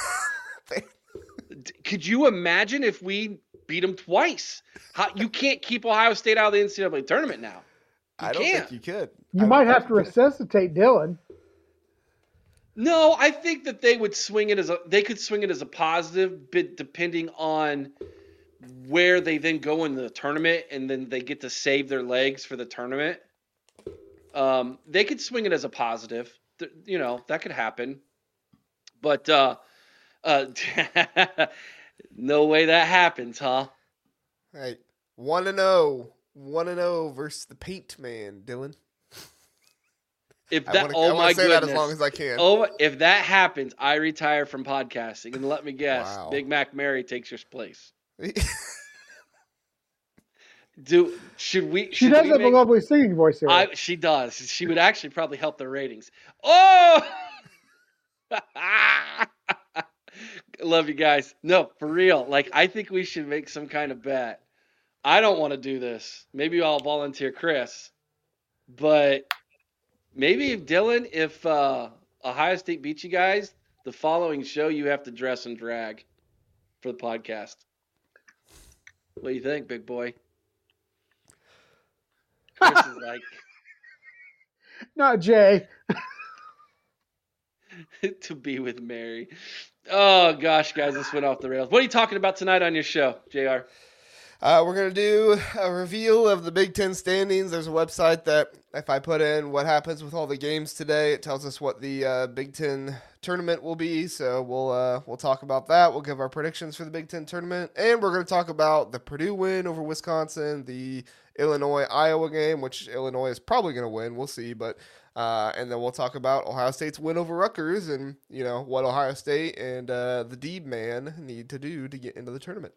D- Could you imagine if we beat them twice? How, you can't keep Ohio State out of the N C double A tournament now. You I don't can't. think you could. You I might don't have to think you could. resuscitate Dylan. No, I think that they would swing it as a they could swing it as a positive, but depending on where they then go in the tournament, and then they get to save their legs for the tournament. Um, they could swing it as a positive. Th- You know, that could happen. But uh, uh, no way that happens, huh? Hey, one and zero, one and zero versus the Paint Man, Dylan. If I that, want to oh my say goodness. that as long as I can. Oh, if that happens, I retire from podcasting. And let me guess, Wow. Big Mac Mary takes your place. Do should we? She should does we have a make- lovely singing voice here. I, she does. She would actually probably help the ratings. Oh, love you guys. No, for real. Like, I think we should make some kind of bet. I don't want to do this. Maybe I'll volunteer Chris, but maybe if Dylan, if uh, Ohio State beats you guys, the following show you have to dress and drag for the podcast. What do you think, big boy? Chris is like. Not Jay. To be with Mary. Oh gosh, guys, this went off the rails. What are you talking about tonight on your show, J R? Uh, we're going to do a reveal of the Big Ten standings. There's a website that if I put in what happens with all the games today, it tells us what the uh, Big Ten tournament will be. So we'll uh, we'll talk about that. We'll give our predictions for the Big Ten tournament. And we're going to talk about the Purdue win over Wisconsin, the Illinois-Iowa game, which Illinois is probably going to win. We'll see. But uh, and then we'll talk about Ohio State's win over Rutgers and, you know, what Ohio State and uh, the Deeb man need to do to get into the tournament.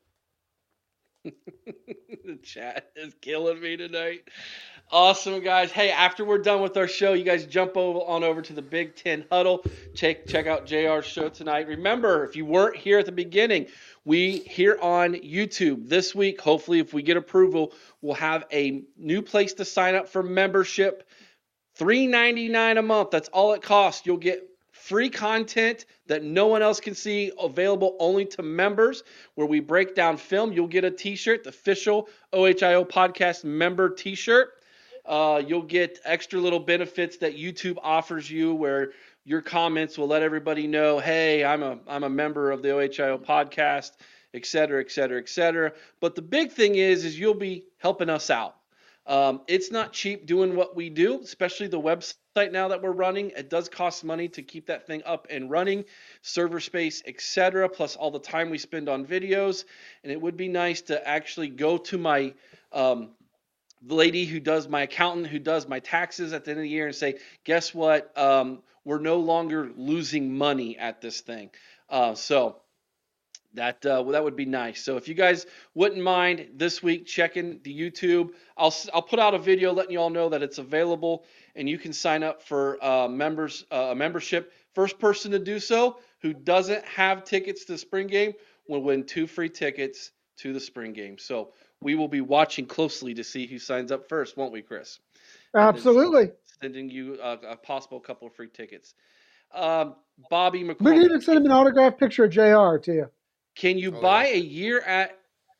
The chat is killing me tonight. Awesome, guys. Hey, after we're done with our show, you guys jump over on over to the Big Ten Huddle. Check check out J R's show tonight. Remember, if you weren't here at the beginning, we here on YouTube this week, hopefully if we get approval, we'll have a new place to sign up for membership. three ninety-nine a month. That's all it costs. You'll get free content that no one else can see, available only to members, where we break down film. You'll get a t-shirt, the official O H I O podcast member t-shirt. Uh, you'll get extra little benefits that YouTube offers you, where your comments will let everybody know, hey, I'm a I'm a member of the O H I O podcast, et cetera, et cetera, et cetera. But the big thing is, is you'll be helping us out. Um, it's not cheap doing what we do, especially the website now that we're running. It does cost money to keep that thing up and running, server space, et cetera, plus all the time we spend on videos. And it would be nice to actually go to my um, the lady who does my accountant, who does my taxes at the end of the year, and say, guess what? Um, we're no longer losing money at this thing. Uh, so that uh, well, that would be nice. So if you guys wouldn't mind this week checking the YouTube, I'll I'll put out a video letting you all know that it's available, and you can sign up for uh, members uh, a membership. First person to do so who doesn't have tickets to the spring game will win two free tickets to the spring game. So we will be watching closely to see who signs up first, won't we, Chris? Absolutely. Sending you a, a possible couple of free tickets. Um, Bobby McCormick. We can even send him an autographed picture of J R to you. Can you Oh, buy yeah. a year at?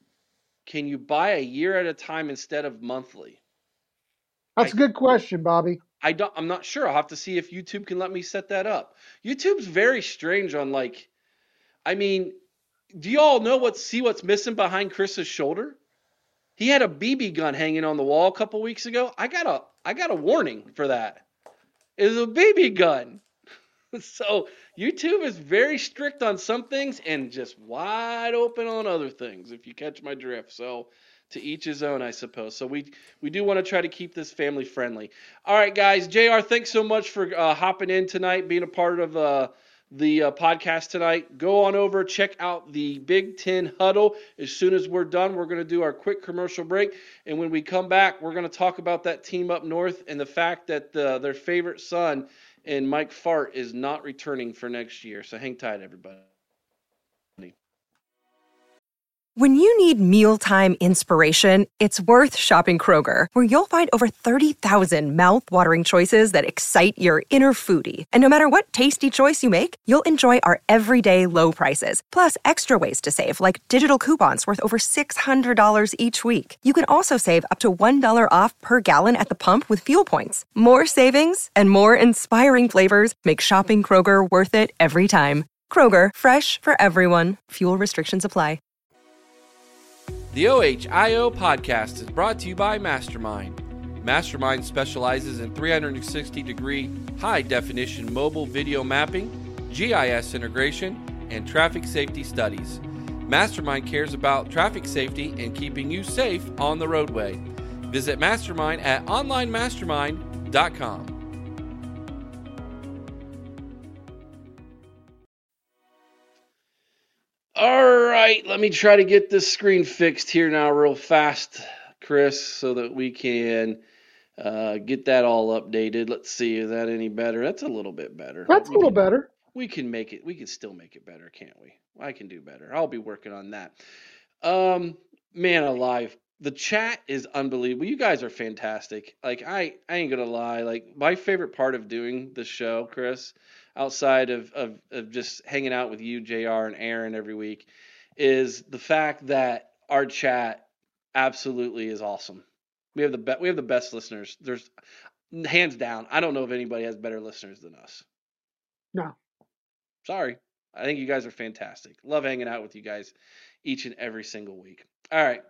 Can you buy a year at a time instead of monthly? That's I- a good question, Bobby. I don't. I'm not sure. I'll have to see if YouTube can let me set that up. YouTube's very strange on like. I mean, do you all know what? See what's missing behind Chris's shoulder? He had a B B gun hanging on the wall a couple weeks ago. I got a. I got a warning for that. It's a B B gun. So YouTube is very strict on some things and just wide open on other things, if you catch my drift. So to each his own, I suppose. So we we do want to try to keep this family friendly. All right, guys. J R, thanks so much for uh, hopping in tonight, being a part of uh, the uh, podcast tonight. Go on over, check out the Big Ten Huddle. As soon as we're done, we're going to do our quick commercial break. And when we come back, we're going to talk about that team up north and the fact that uh, their favorite son and Mike Fart is not returning for next year. So hang tight, everybody. When you need mealtime inspiration, it's worth shopping Kroger, where you'll find over thirty thousand mouth-watering choices that excite your inner foodie. And no matter what tasty choice you make, you'll enjoy our everyday low prices, plus extra ways to save, like digital coupons worth over six hundred dollars each week. You can also save up to one dollar off per gallon at the pump with fuel points. More savings and more inspiring flavors make shopping Kroger worth it every time. Kroger, fresh for everyone. Fuel restrictions apply. The O H I O podcast is brought to you by Mastermind. Mastermind specializes in three sixty degree high-definition mobile video mapping, G I S integration, and traffic safety studies. Mastermind cares about traffic safety and keeping you safe on the roadway. Visit Mastermind at online mastermind dot com. All right, let me try to get this screen fixed here now real fast, Chris, so that we can uh, get that all updated. Let's see, is that any better? That's a little bit better. That's a We little can- better. We can make it. We can still make it better, can't we? I can do better. I'll be working on that. Um, man alive, the chat is unbelievable. You guys are fantastic. Like I, I ain't gonna lie. Like my favorite part of doing the show, Chris, outside of of, of just hanging out with you, J R, and Aaron every week, is the fact that our chat absolutely is awesome. We have the be- we have the best listeners. There's hands down. I don't know if anybody has better listeners than us. No. Sorry. I think you guys are fantastic. Love hanging out with you guys each and every single week. All right.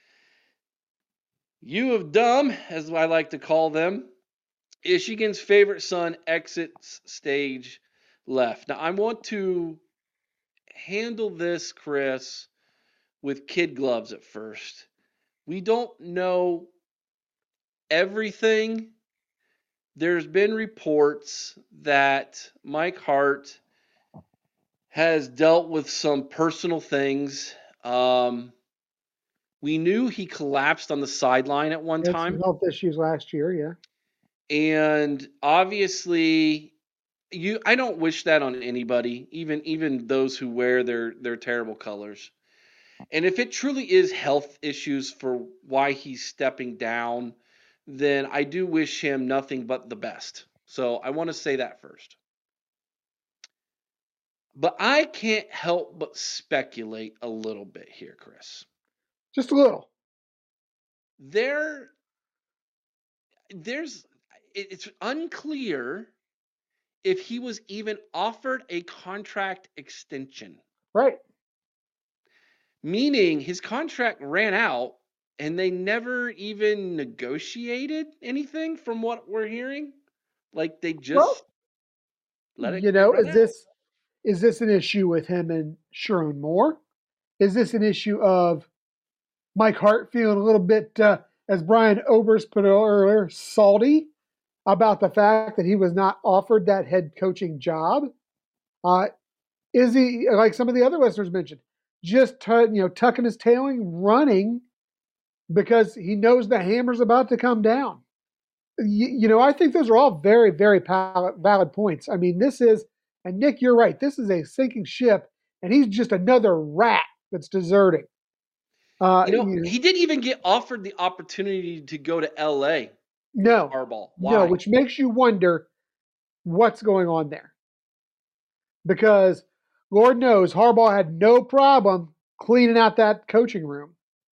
You of Dumb, as I like to call them, Michigan's favorite son exits stage left. Now, I want to handle this, Chris, with kid gloves at first. We don't know everything. There's been reports that Mike Hart has dealt with some personal things. Um, we knew he collapsed on the sideline at one He had time. some health issues last year, yeah. And obviously, you I don't wish that on anybody, even even those who wear their their terrible colors. And if it truly is health issues for why he's stepping down, then I do wish him nothing but the best. So I want to say that first. But I can't help but speculate a little bit here, Chris. Just a little. There, there's, it's unclear if he was even offered a contract extension. Right. Meaning his contract ran out and they never even negotiated anything from what we're hearing. Like they just Well, let it you know, run is out. this is this an issue with him and Sharon Moore? Is this an issue of Mike Hart feeling a little bit, uh, as Brian Oberst put it earlier, salty about the fact that he was not offered that head coaching job? Uh, is he, like some of the other listeners mentioned, just tu- you know tucking his tailing, running because he knows the hammer's about to come down? You, you know, I think those are all very, very valid, valid points. I mean, this is, and Nick, you're right. This is a sinking ship, and he's just another rat that's deserting. Uh, You know, you know, he didn't even get offered the opportunity to go to L A with no, Harbaugh. no, Why? which makes you wonder what's going on there. Because Lord knows Harbaugh had no problem cleaning out that coaching room.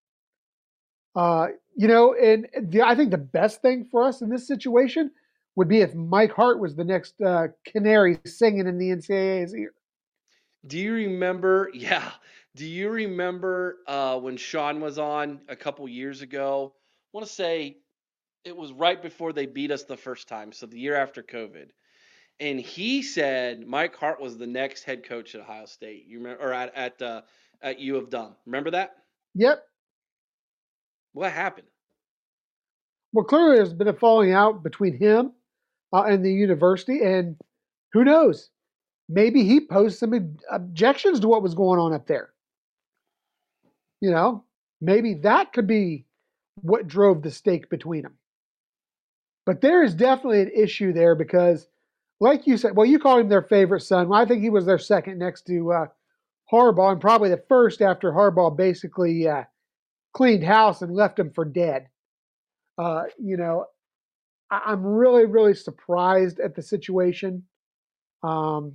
Uh, you know, and the, I think the best thing for us in this situation would be if Mike Hart was the next uh, canary singing in the N C double A's ear. Do you remember? Yeah. Do you remember uh, when Sean was on a couple years ago? I want to say it was right before they beat us the first time, so the year after COVID. And he said Mike Hart was the next head coach at Ohio State. You remember, or at at uh, at U of Dum. Remember that? Yep. What happened? Well, clearly there's been a falling out between him uh, and the university, and who knows? Maybe he posed some objections to what was going on up there. You know, maybe that could be what drove the stake between them. But there is definitely an issue there because, like you said, well, you call him their favorite son. Well, I think he was their second next to uh, Harbaugh, and probably the first after Harbaugh basically uh, cleaned house and left him for dead. Uh, you know, I- I'm really, really surprised at the situation. Um,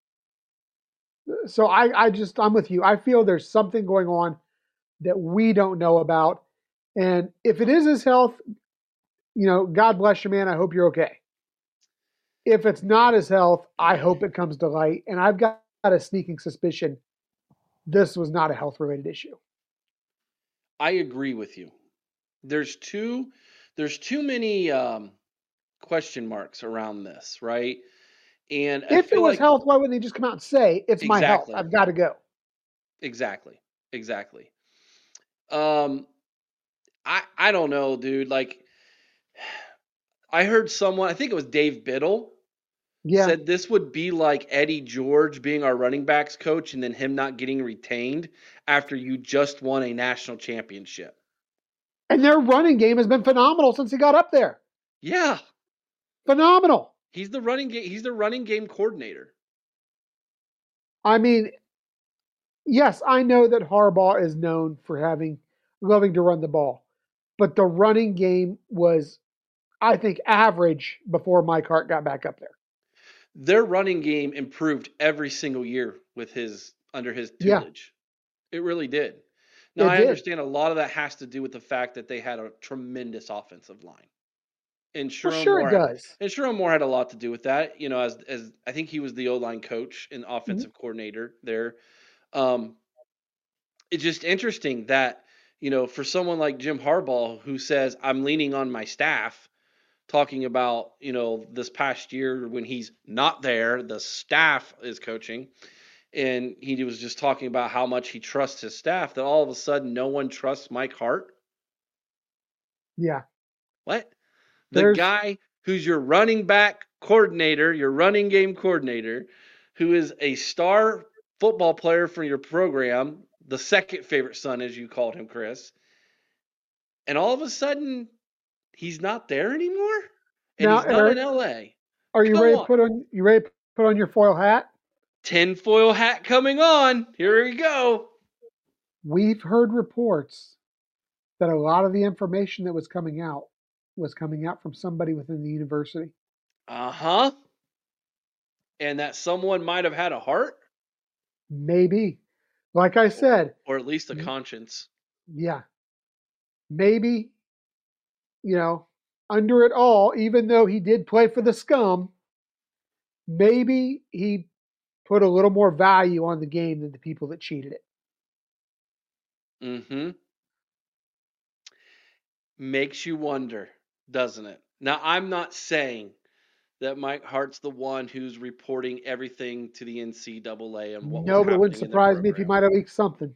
so I, I just, I'm with you. I feel there's something going on that we don't know about. And if it is his health, you know, God bless you, man. I hope you're okay. If it's not his health, I hope it comes to light. And I've got a sneaking suspicion this was not a health related issue. I agree with you. There's too there's too many um, question marks around this, right? And I If it feel was like health, why wouldn't he just come out and say, it's my health? exactly, I've got to go. exactly, exactly. Um, I I don't know, dude. Like I heard someone, I think it was Dave Biddle, Yeah. said this would be like Eddie George being our running backs coach and then him not getting retained after you just won a national championship. And their running game has been phenomenal since he got up there. Yeah, Phenomenal. he's the running game. He's the running game coordinator. I mean, yes, I know that Harbaugh is known for having loving to run the ball, but the running game was, I think, average before Mike Hart got back up there. Their running game improved every single year with his under his Yeah, tutelage. It really did. Now it I did. understand a lot of that has to do with the fact that they had a tremendous offensive line. And Well, Sherrone sure it Moore does. and Sherrone Moore had a lot to do with that. You know, as as I think he was the O line coach and Mhm. offensive coordinator there. Um, it's just interesting that you know for someone like Jim Harbaugh who says I'm leaning on my staff, talking about you know this past year when he's not there, the staff is coaching, and he was just talking about how much he trusts his staff. That all of a sudden no one trusts Mike Hart. Yeah. What? The There's, guy who's your running back coordinator, your running game coordinator, who is a star football player for your program, the second favorite son, as you called him, Chris, and all of a sudden he's not there anymore, and now, he's not in Eric, L A. are you Come ready to on, put on you ready to put on your foil hat? tinfoil hat coming on. Here we go. We've heard reports that a lot of the information that was coming out was coming out from somebody within the university. Uh huh. And that someone might have had a heart. Maybe. Like I said, or at least a conscience. yeah, maybe, you know, under it all, even though he did play for the scum, maybe he put a little more value on the game than the people that cheated it. Mm-hmm. Makes you wonder, doesn't it? Now, I'm not saying that Mike Hart's the one who's reporting everything to the N C double A and what was No, but it wouldn't happening in their surprise me if he program. might have leaked something.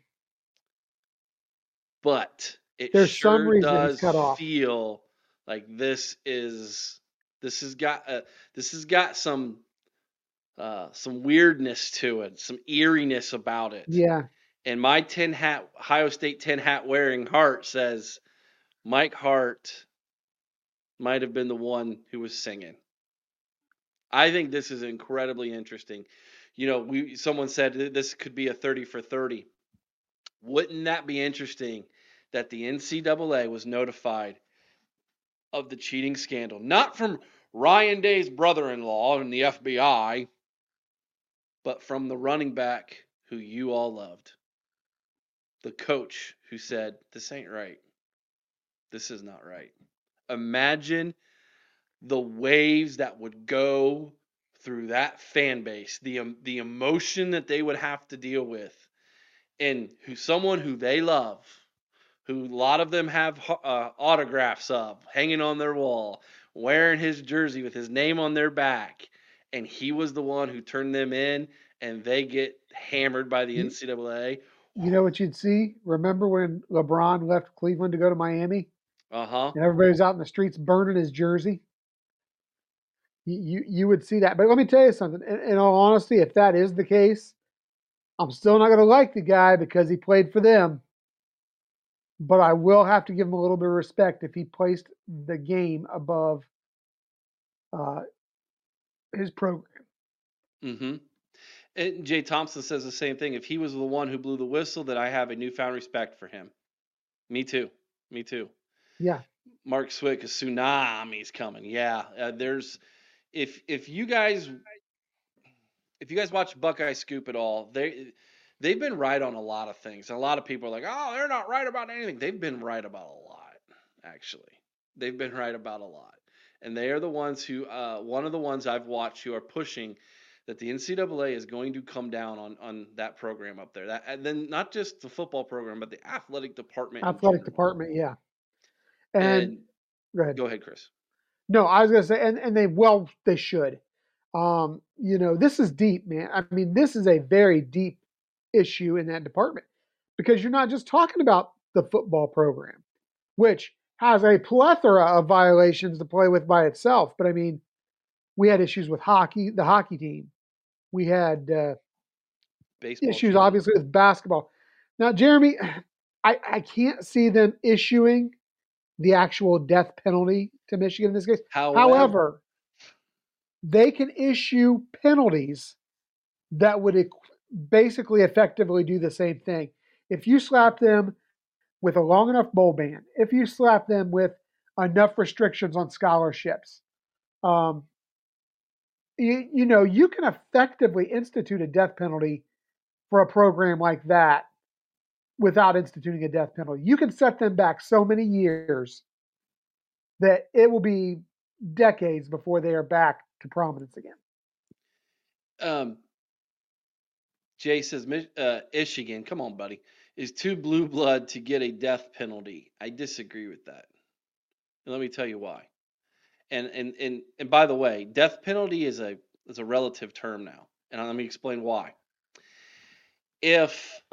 But it There's some sure reason he's does cut off. feel like this is this has got uh, this has got some uh, some weirdness to it, some eeriness about it. Yeah. And my tin hat Ohio State tin hat wearing heart says Mike Hart might have been the one who was singing. I think this is incredibly interesting. You know, we someone said this could be a thirty for thirty. Wouldn't that be interesting that the N C double A was notified of the cheating scandal? Not from Ryan Day's brother-in-law and the F B I, but from the running back who you all loved. The coach who said, "This ain't right. This is not right." Imagine the waves that would go through that fan base, the um, the emotion that they would have to deal with, and who someone who they love, who a lot of them have uh, autographs of hanging on their wall, wearing his jersey with his name on their back, and he was the one who turned them in, and they get hammered by the You, N C double A. you know what you'd see? Remember when LeBron left Cleveland to go to Miami Uh huh. and everybody was out in the streets burning his jersey? You, you, you would see that. But let me tell you something. In, in all honesty, if that is the case, I'm still not going to like the guy because he played for them. But I will have to give him a little bit of respect if he placed the game above uh, his program. Mm-hmm. And Jay Thompson says the same thing. If he was the one who blew the whistle, then I have a newfound respect for him. Me too. Me too. Yeah. Mark Swick, a tsunami's coming. Yeah, uh, there's if if you guys if you guys watch Buckeye Scoop at all, they they've been right on a lot of things. And a lot of people are like, "Oh, they're not right about anything." They've been right about a lot, actually. They've been right about a lot. And they are the ones who uh, one of the ones I've watched who are pushing that the N C double A is going to come down on on that program up there. That and then not just the football program, but the athletic department in Athletic general. department, yeah. And And go ahead. go ahead, Chris. No, I was gonna say, and, and they well, they should. Um, you know, this is deep, man. I mean, this is a very deep issue in that department because you're not just talking about the football program, which has a plethora of violations to play with by itself. But I mean, we had issues with hockey, the hockey team. We had uh, Baseball issues, cheating. obviously, with basketball. Now, Jeremy, I, I can't see them issuing the actual death penalty to Michigan in this case. However, However, they can issue penalties that would basically effectively do the same thing. If you slap them with a long enough bowl ban, if you slap them with enough restrictions on scholarships, um, you, you know, you can effectively institute a death penalty for a program like that without instituting a death penalty. You can set them back so many years that it will be decades before they are back to prominence again. um, Jay says, uh, Michigan, come on, buddy, is too blue blood to get a death penalty. I disagree with that. And let me tell you why. And and and and by the way, death penalty is a is a relative term now, and let me explain why. If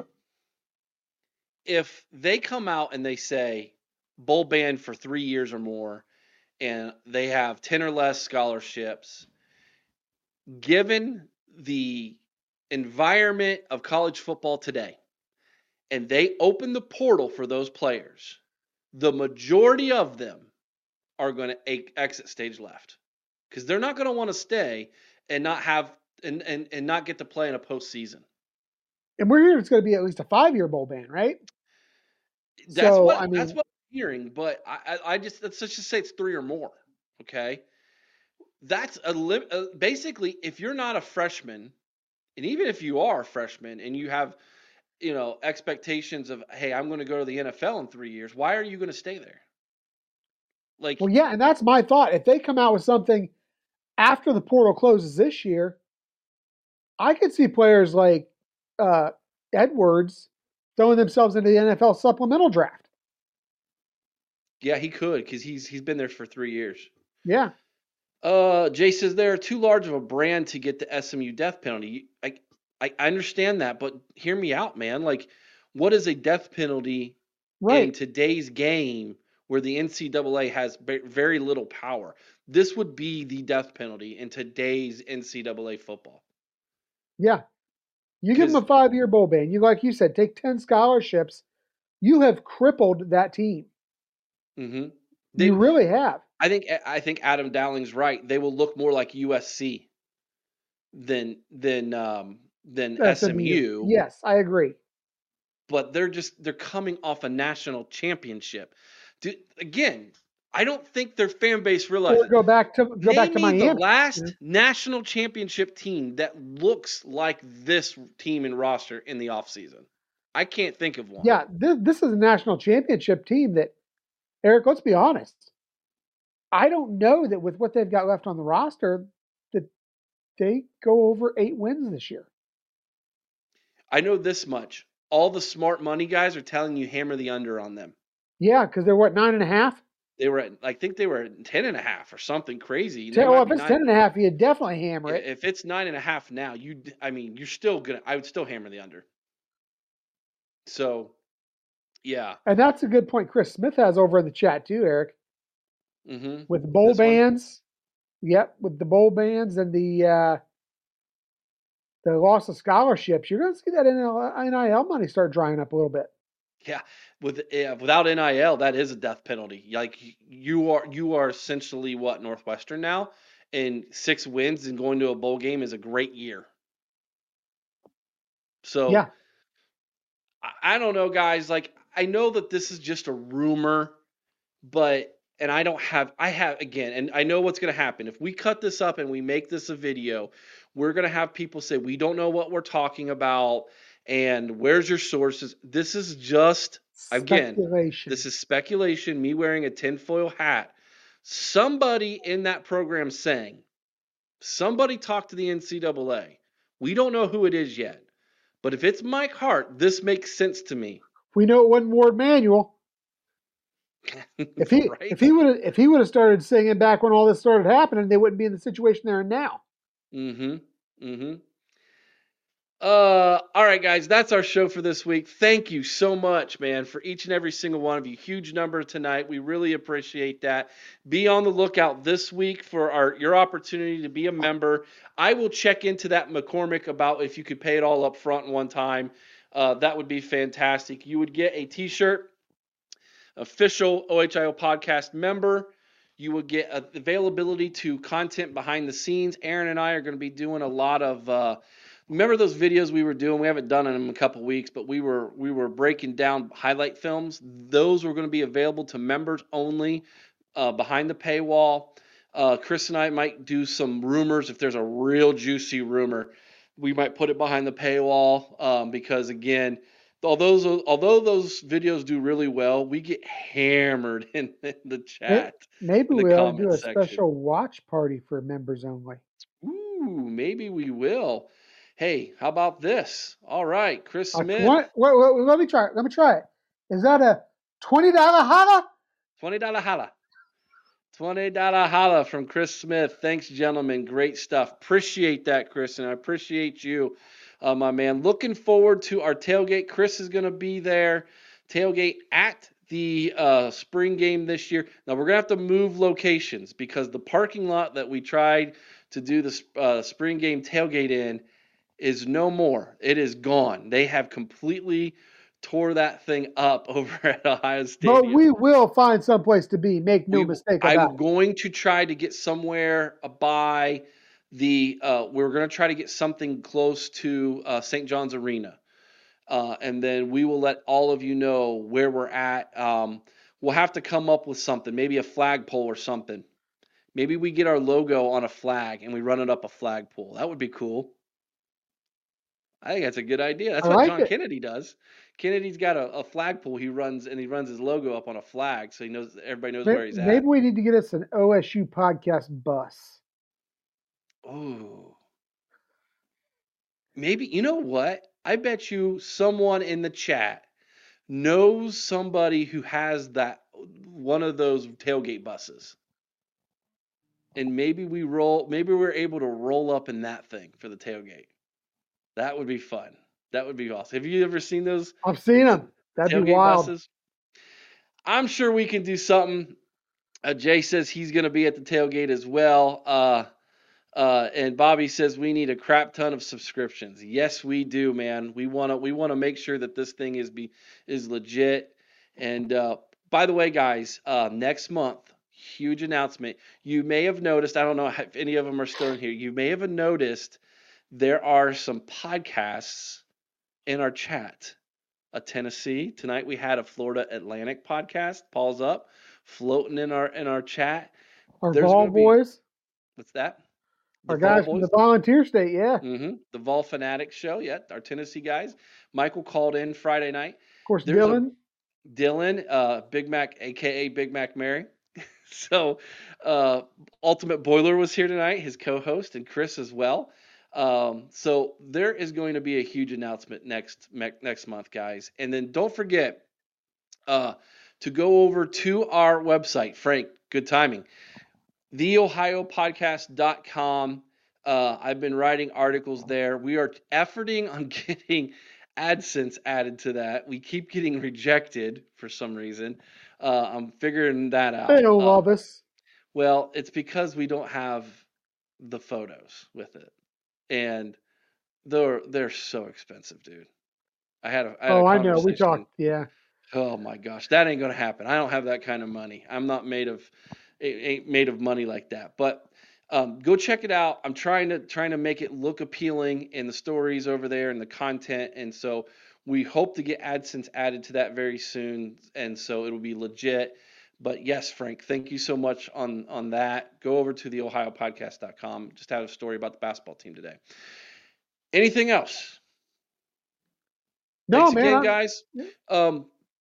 if they come out and they say bowl ban for three years or more, and they have ten or less scholarships, given the environment of college football today, and they open the portal for those players, the majority of them are going to exit stage left because they're not going to want to stay and not have and, and, and not get to play in a postseason. And we're hearing it's going to be at least a five-year bowl ban, right? That's so, what I mean, that's what I'm hearing, but I, I, I just let's just say it's three or more. Okay, that's a lim- uh, basically if you're not a freshman And even if you are a freshman and you have, you know, expectations of, hey, I'm going to go to the N F L in three years, why are you going to stay there? Like, Well, yeah, and that's my thought. If they come out with something after the portal closes this year, I could see players like uh, Edwards throwing themselves into the N F L supplemental draft. yeah, he could because he's he's been there for three years. Yeah. Uh, Jay says they're too large of a brand to get the S M U death penalty. I, I I understand that, but hear me out, man. Like, what is a death penalty in Right. today's game where the N C double A has ve- very little power? This would be the death penalty in today's N C double A football. Yeah. You give them a Because five year bowl ban. You, like you said, take ten scholarships. You have crippled that team. hmm they, You really have. I think I think Adam Dowling's right. They will look more like U S C than than um, than S M U. S M U. Yes, I agree. But they're just they're coming off a national championship. Dude, again, I don't think their fan base Or realizes. go back to go back Name to me the Miami. last Yeah. national championship team that looks like this team and roster in the offseason. I can't think of one. Yeah, this, this is a national championship team that, Eric, let's be honest. I don't know that with what they've got left on the roster that they go over eight wins this year. I know this much. All the smart money guys are telling you hammer the under on them. Yeah, because they're what, nine and a half? They were at, I think they were at ten and a half or something crazy. They Tell, might well, if be it's nine. ten and a half, you definitely hammer it. If it's nine and a half now, you, I mean, you're still gonna. I would still hammer the under. So, yeah. And that's a good point Chris Smith has over in the chat too, Eric. Mm-hmm. With the bowl This one? bans. Yep, with the bowl bans and the uh, the loss of scholarships, you're going to see that N I L money start drying up a little bit. Yeah, with yeah, without N I L, that is a death penalty. Like you are you are essentially what Northwestern now, and six wins and going to a bowl game is a great year. So Yeah, I, I don't know, guys. Like I know that this is just a rumor, but and I don't have I have again, and I know what's going to happen if we cut this up and we make this a video. We're going to have people say we don't know what we're talking about, and where's your sources? This is just again. speculation. This is speculation, me wearing a tinfoil hat. Somebody in that program saying, somebody talked to the N C double A. We don't know who it is yet. But if it's Mike Hart, this makes sense to me. We know it wasn't Ward Manuel. If he Right? if he would have if he would have started singing back when all this started happening, they wouldn't be in the situation they're in now. Mm-hmm. Mm-hmm. Uh, all right, guys, that's our show for this week. Thank you so much, man, for each and every single one of you. Huge number tonight. We really appreciate that. Be on the lookout this week for our your opportunity to be a member. I will check into that McCormick about if you could pay it all up front in one time. Uh, that would be fantastic. You would get a T-shirt, official O H I O podcast member. You would get availability to content behind the scenes. Aaron and I are going to be doing a lot of. Uh, Remember those videos we were doing? We haven't done them in a couple weeks, but we were we were breaking down highlight films. Those were going to be available to members only, uh, behind the paywall. Uh, Chris and I might do some rumors if there's a real juicy rumor. We might put it behind the paywall um, because again, although those although those videos do really well, we get hammered in, in the chat. Maybe in the we ought to do comment a section. special watch party for members only. Ooh, maybe we will. Hey, how about this? All right, Chris A Smith. twen- wait, wait, let me try it. Let me try it. Is that a twenty dollar holla? twenty dollar holla. twenty dollar holla from Chris Smith. Thanks, gentlemen. Great stuff. Appreciate that, Chris, and I appreciate you, uh, my man. Looking forward to our tailgate. Chris is going to be there. Tailgate at the uh, spring game this year. Now, we're going to have to move locations because the parking lot that we tried to do the uh, spring game tailgate in is no more. It is gone. They have completely tore that thing up over at Ohio Stadium. But we will find someplace to be. Make no We- mistake about I'm it. going to try to get somewhere by the. Uh, we're going to try to get something close to uh, Saint John's Arena, uh, and then we will let all of you know where we're at. Um, we'll have to come up with something, maybe a flagpole or something. Maybe we get our logo on a flag and we run it up a flagpole. That would be cool. I think that's a good idea. That's I what like John it. Kennedy does. Kennedy's got a, a flagpole he runs, and he runs his logo up on a flag, so he knows everybody knows where he's Maybe at. we need to get us an O S U podcast bus. Ooh. Maybe, you know what? I bet you someone in the chat knows somebody who has that one of those tailgate buses. And maybe we roll, maybe we're able to roll up in that thing for the tailgate. That would be fun. That would be awesome. Have you ever seen those I've seen them. That'd be tailgate wild. buses? I'm sure we can do something. Uh, Jay says he's going to be at the tailgate as well. Uh, uh, and Bobby says we need a crap ton of subscriptions. Yes, we do, man. We want to we want to make sure that this thing is be is legit. And uh, by the way, guys, uh, next month, huge announcement. You may have noticed. I don't know if any of them are still in here. You may have noticed there are some podcasts in our chat. A Tennessee tonight. We had a Florida Atlantic podcast. Paul's up, floating in our in our chat. Our There's Vol gonna be- boys, What's that? The our Vol guys from boys? the Volunteer State, yeah. Mm-hmm. The Vol Fanatics show. Yeah, our Tennessee guys. Michael called in Friday night. Of course, There's a- Dylan. Dylan, uh, Big Mac, aka Big Mac Mary. so, uh, Ultimate Boiler was here tonight, his co-host, and Chris as well. Um, so there is going to be a huge announcement next me- next month, guys. And then don't forget uh, to go over to our website, Frank. Good timing. the ohio podcast dot com. Uh, I've been writing articles there. We are efforting on getting AdSense added to that. We keep getting rejected for some reason. Uh, I'm figuring that out. They don't Uh, love us. well, it's because we don't have the photos with it, and they're they're so expensive, dude. I had a I had Oh, a I know. We conversation- talked. Yeah. Oh my gosh, that ain't gonna happen. I don't have that kind of money. I'm not made of it ain't made of money like that. But um, go check it out. I'm trying to trying to make it look appealing in the stories over there and the content, and so we hope to get AdSense added to that very soon, and so it'll be legit. But yes, Frank, thank you so much on on that. Go over to the ohio podcast dot com. Just had a story about the basketball team today. Anything else? No, Thanks man. again, I- guys. Um,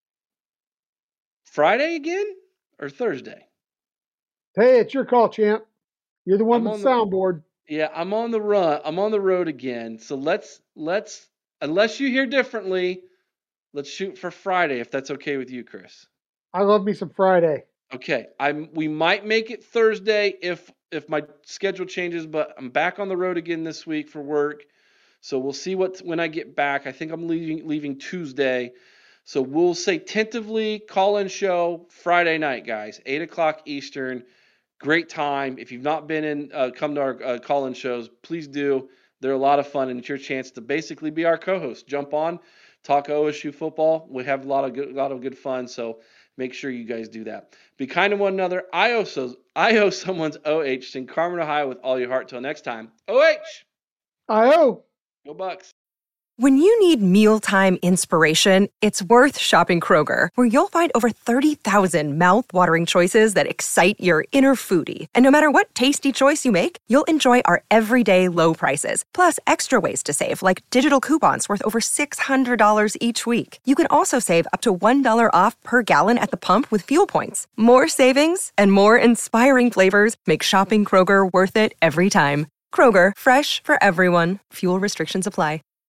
Friday again or Thursday? Hey, it's your call, champ. You're the one I'm with on the the- soundboard. Yeah, I'm on the run. I'm on the road again. So let's let's unless you hear differently, let's shoot for Friday if that's okay with you, Chris. I love me some Friday. Okay, I'm. We might make it Thursday if if my schedule changes, but I'm back on the road again this week for work. So we'll see what when I get back. I think I'm leaving leaving Tuesday. So we'll say tentatively call-in show Friday night, guys, eight o'clock Eastern. Great time. If you've not been in, uh, come to our uh, call-in shows, please do. They're a lot of fun, and it's your chance to basically be our co-host. Jump on, talk O S U football. We have a lot of good, lot of good fun. So make sure you guys do that. Be kind to one another. I owe so I owe someone's O H. Sing Carmen, Ohio, with all your heart. Till next time. O H. I O. Go Bucks. When you need mealtime inspiration, it's worth shopping Kroger, where you'll find over thirty thousand mouth-watering choices that excite your inner foodie. And no matter what tasty choice you make, you'll enjoy our everyday low prices, plus extra ways to save, like digital coupons worth over six hundred dollars each week. You can also save up to one dollar off per gallon at the pump with fuel points. More savings and more inspiring flavors make shopping Kroger worth it every time. Kroger, fresh for everyone. Fuel restrictions apply.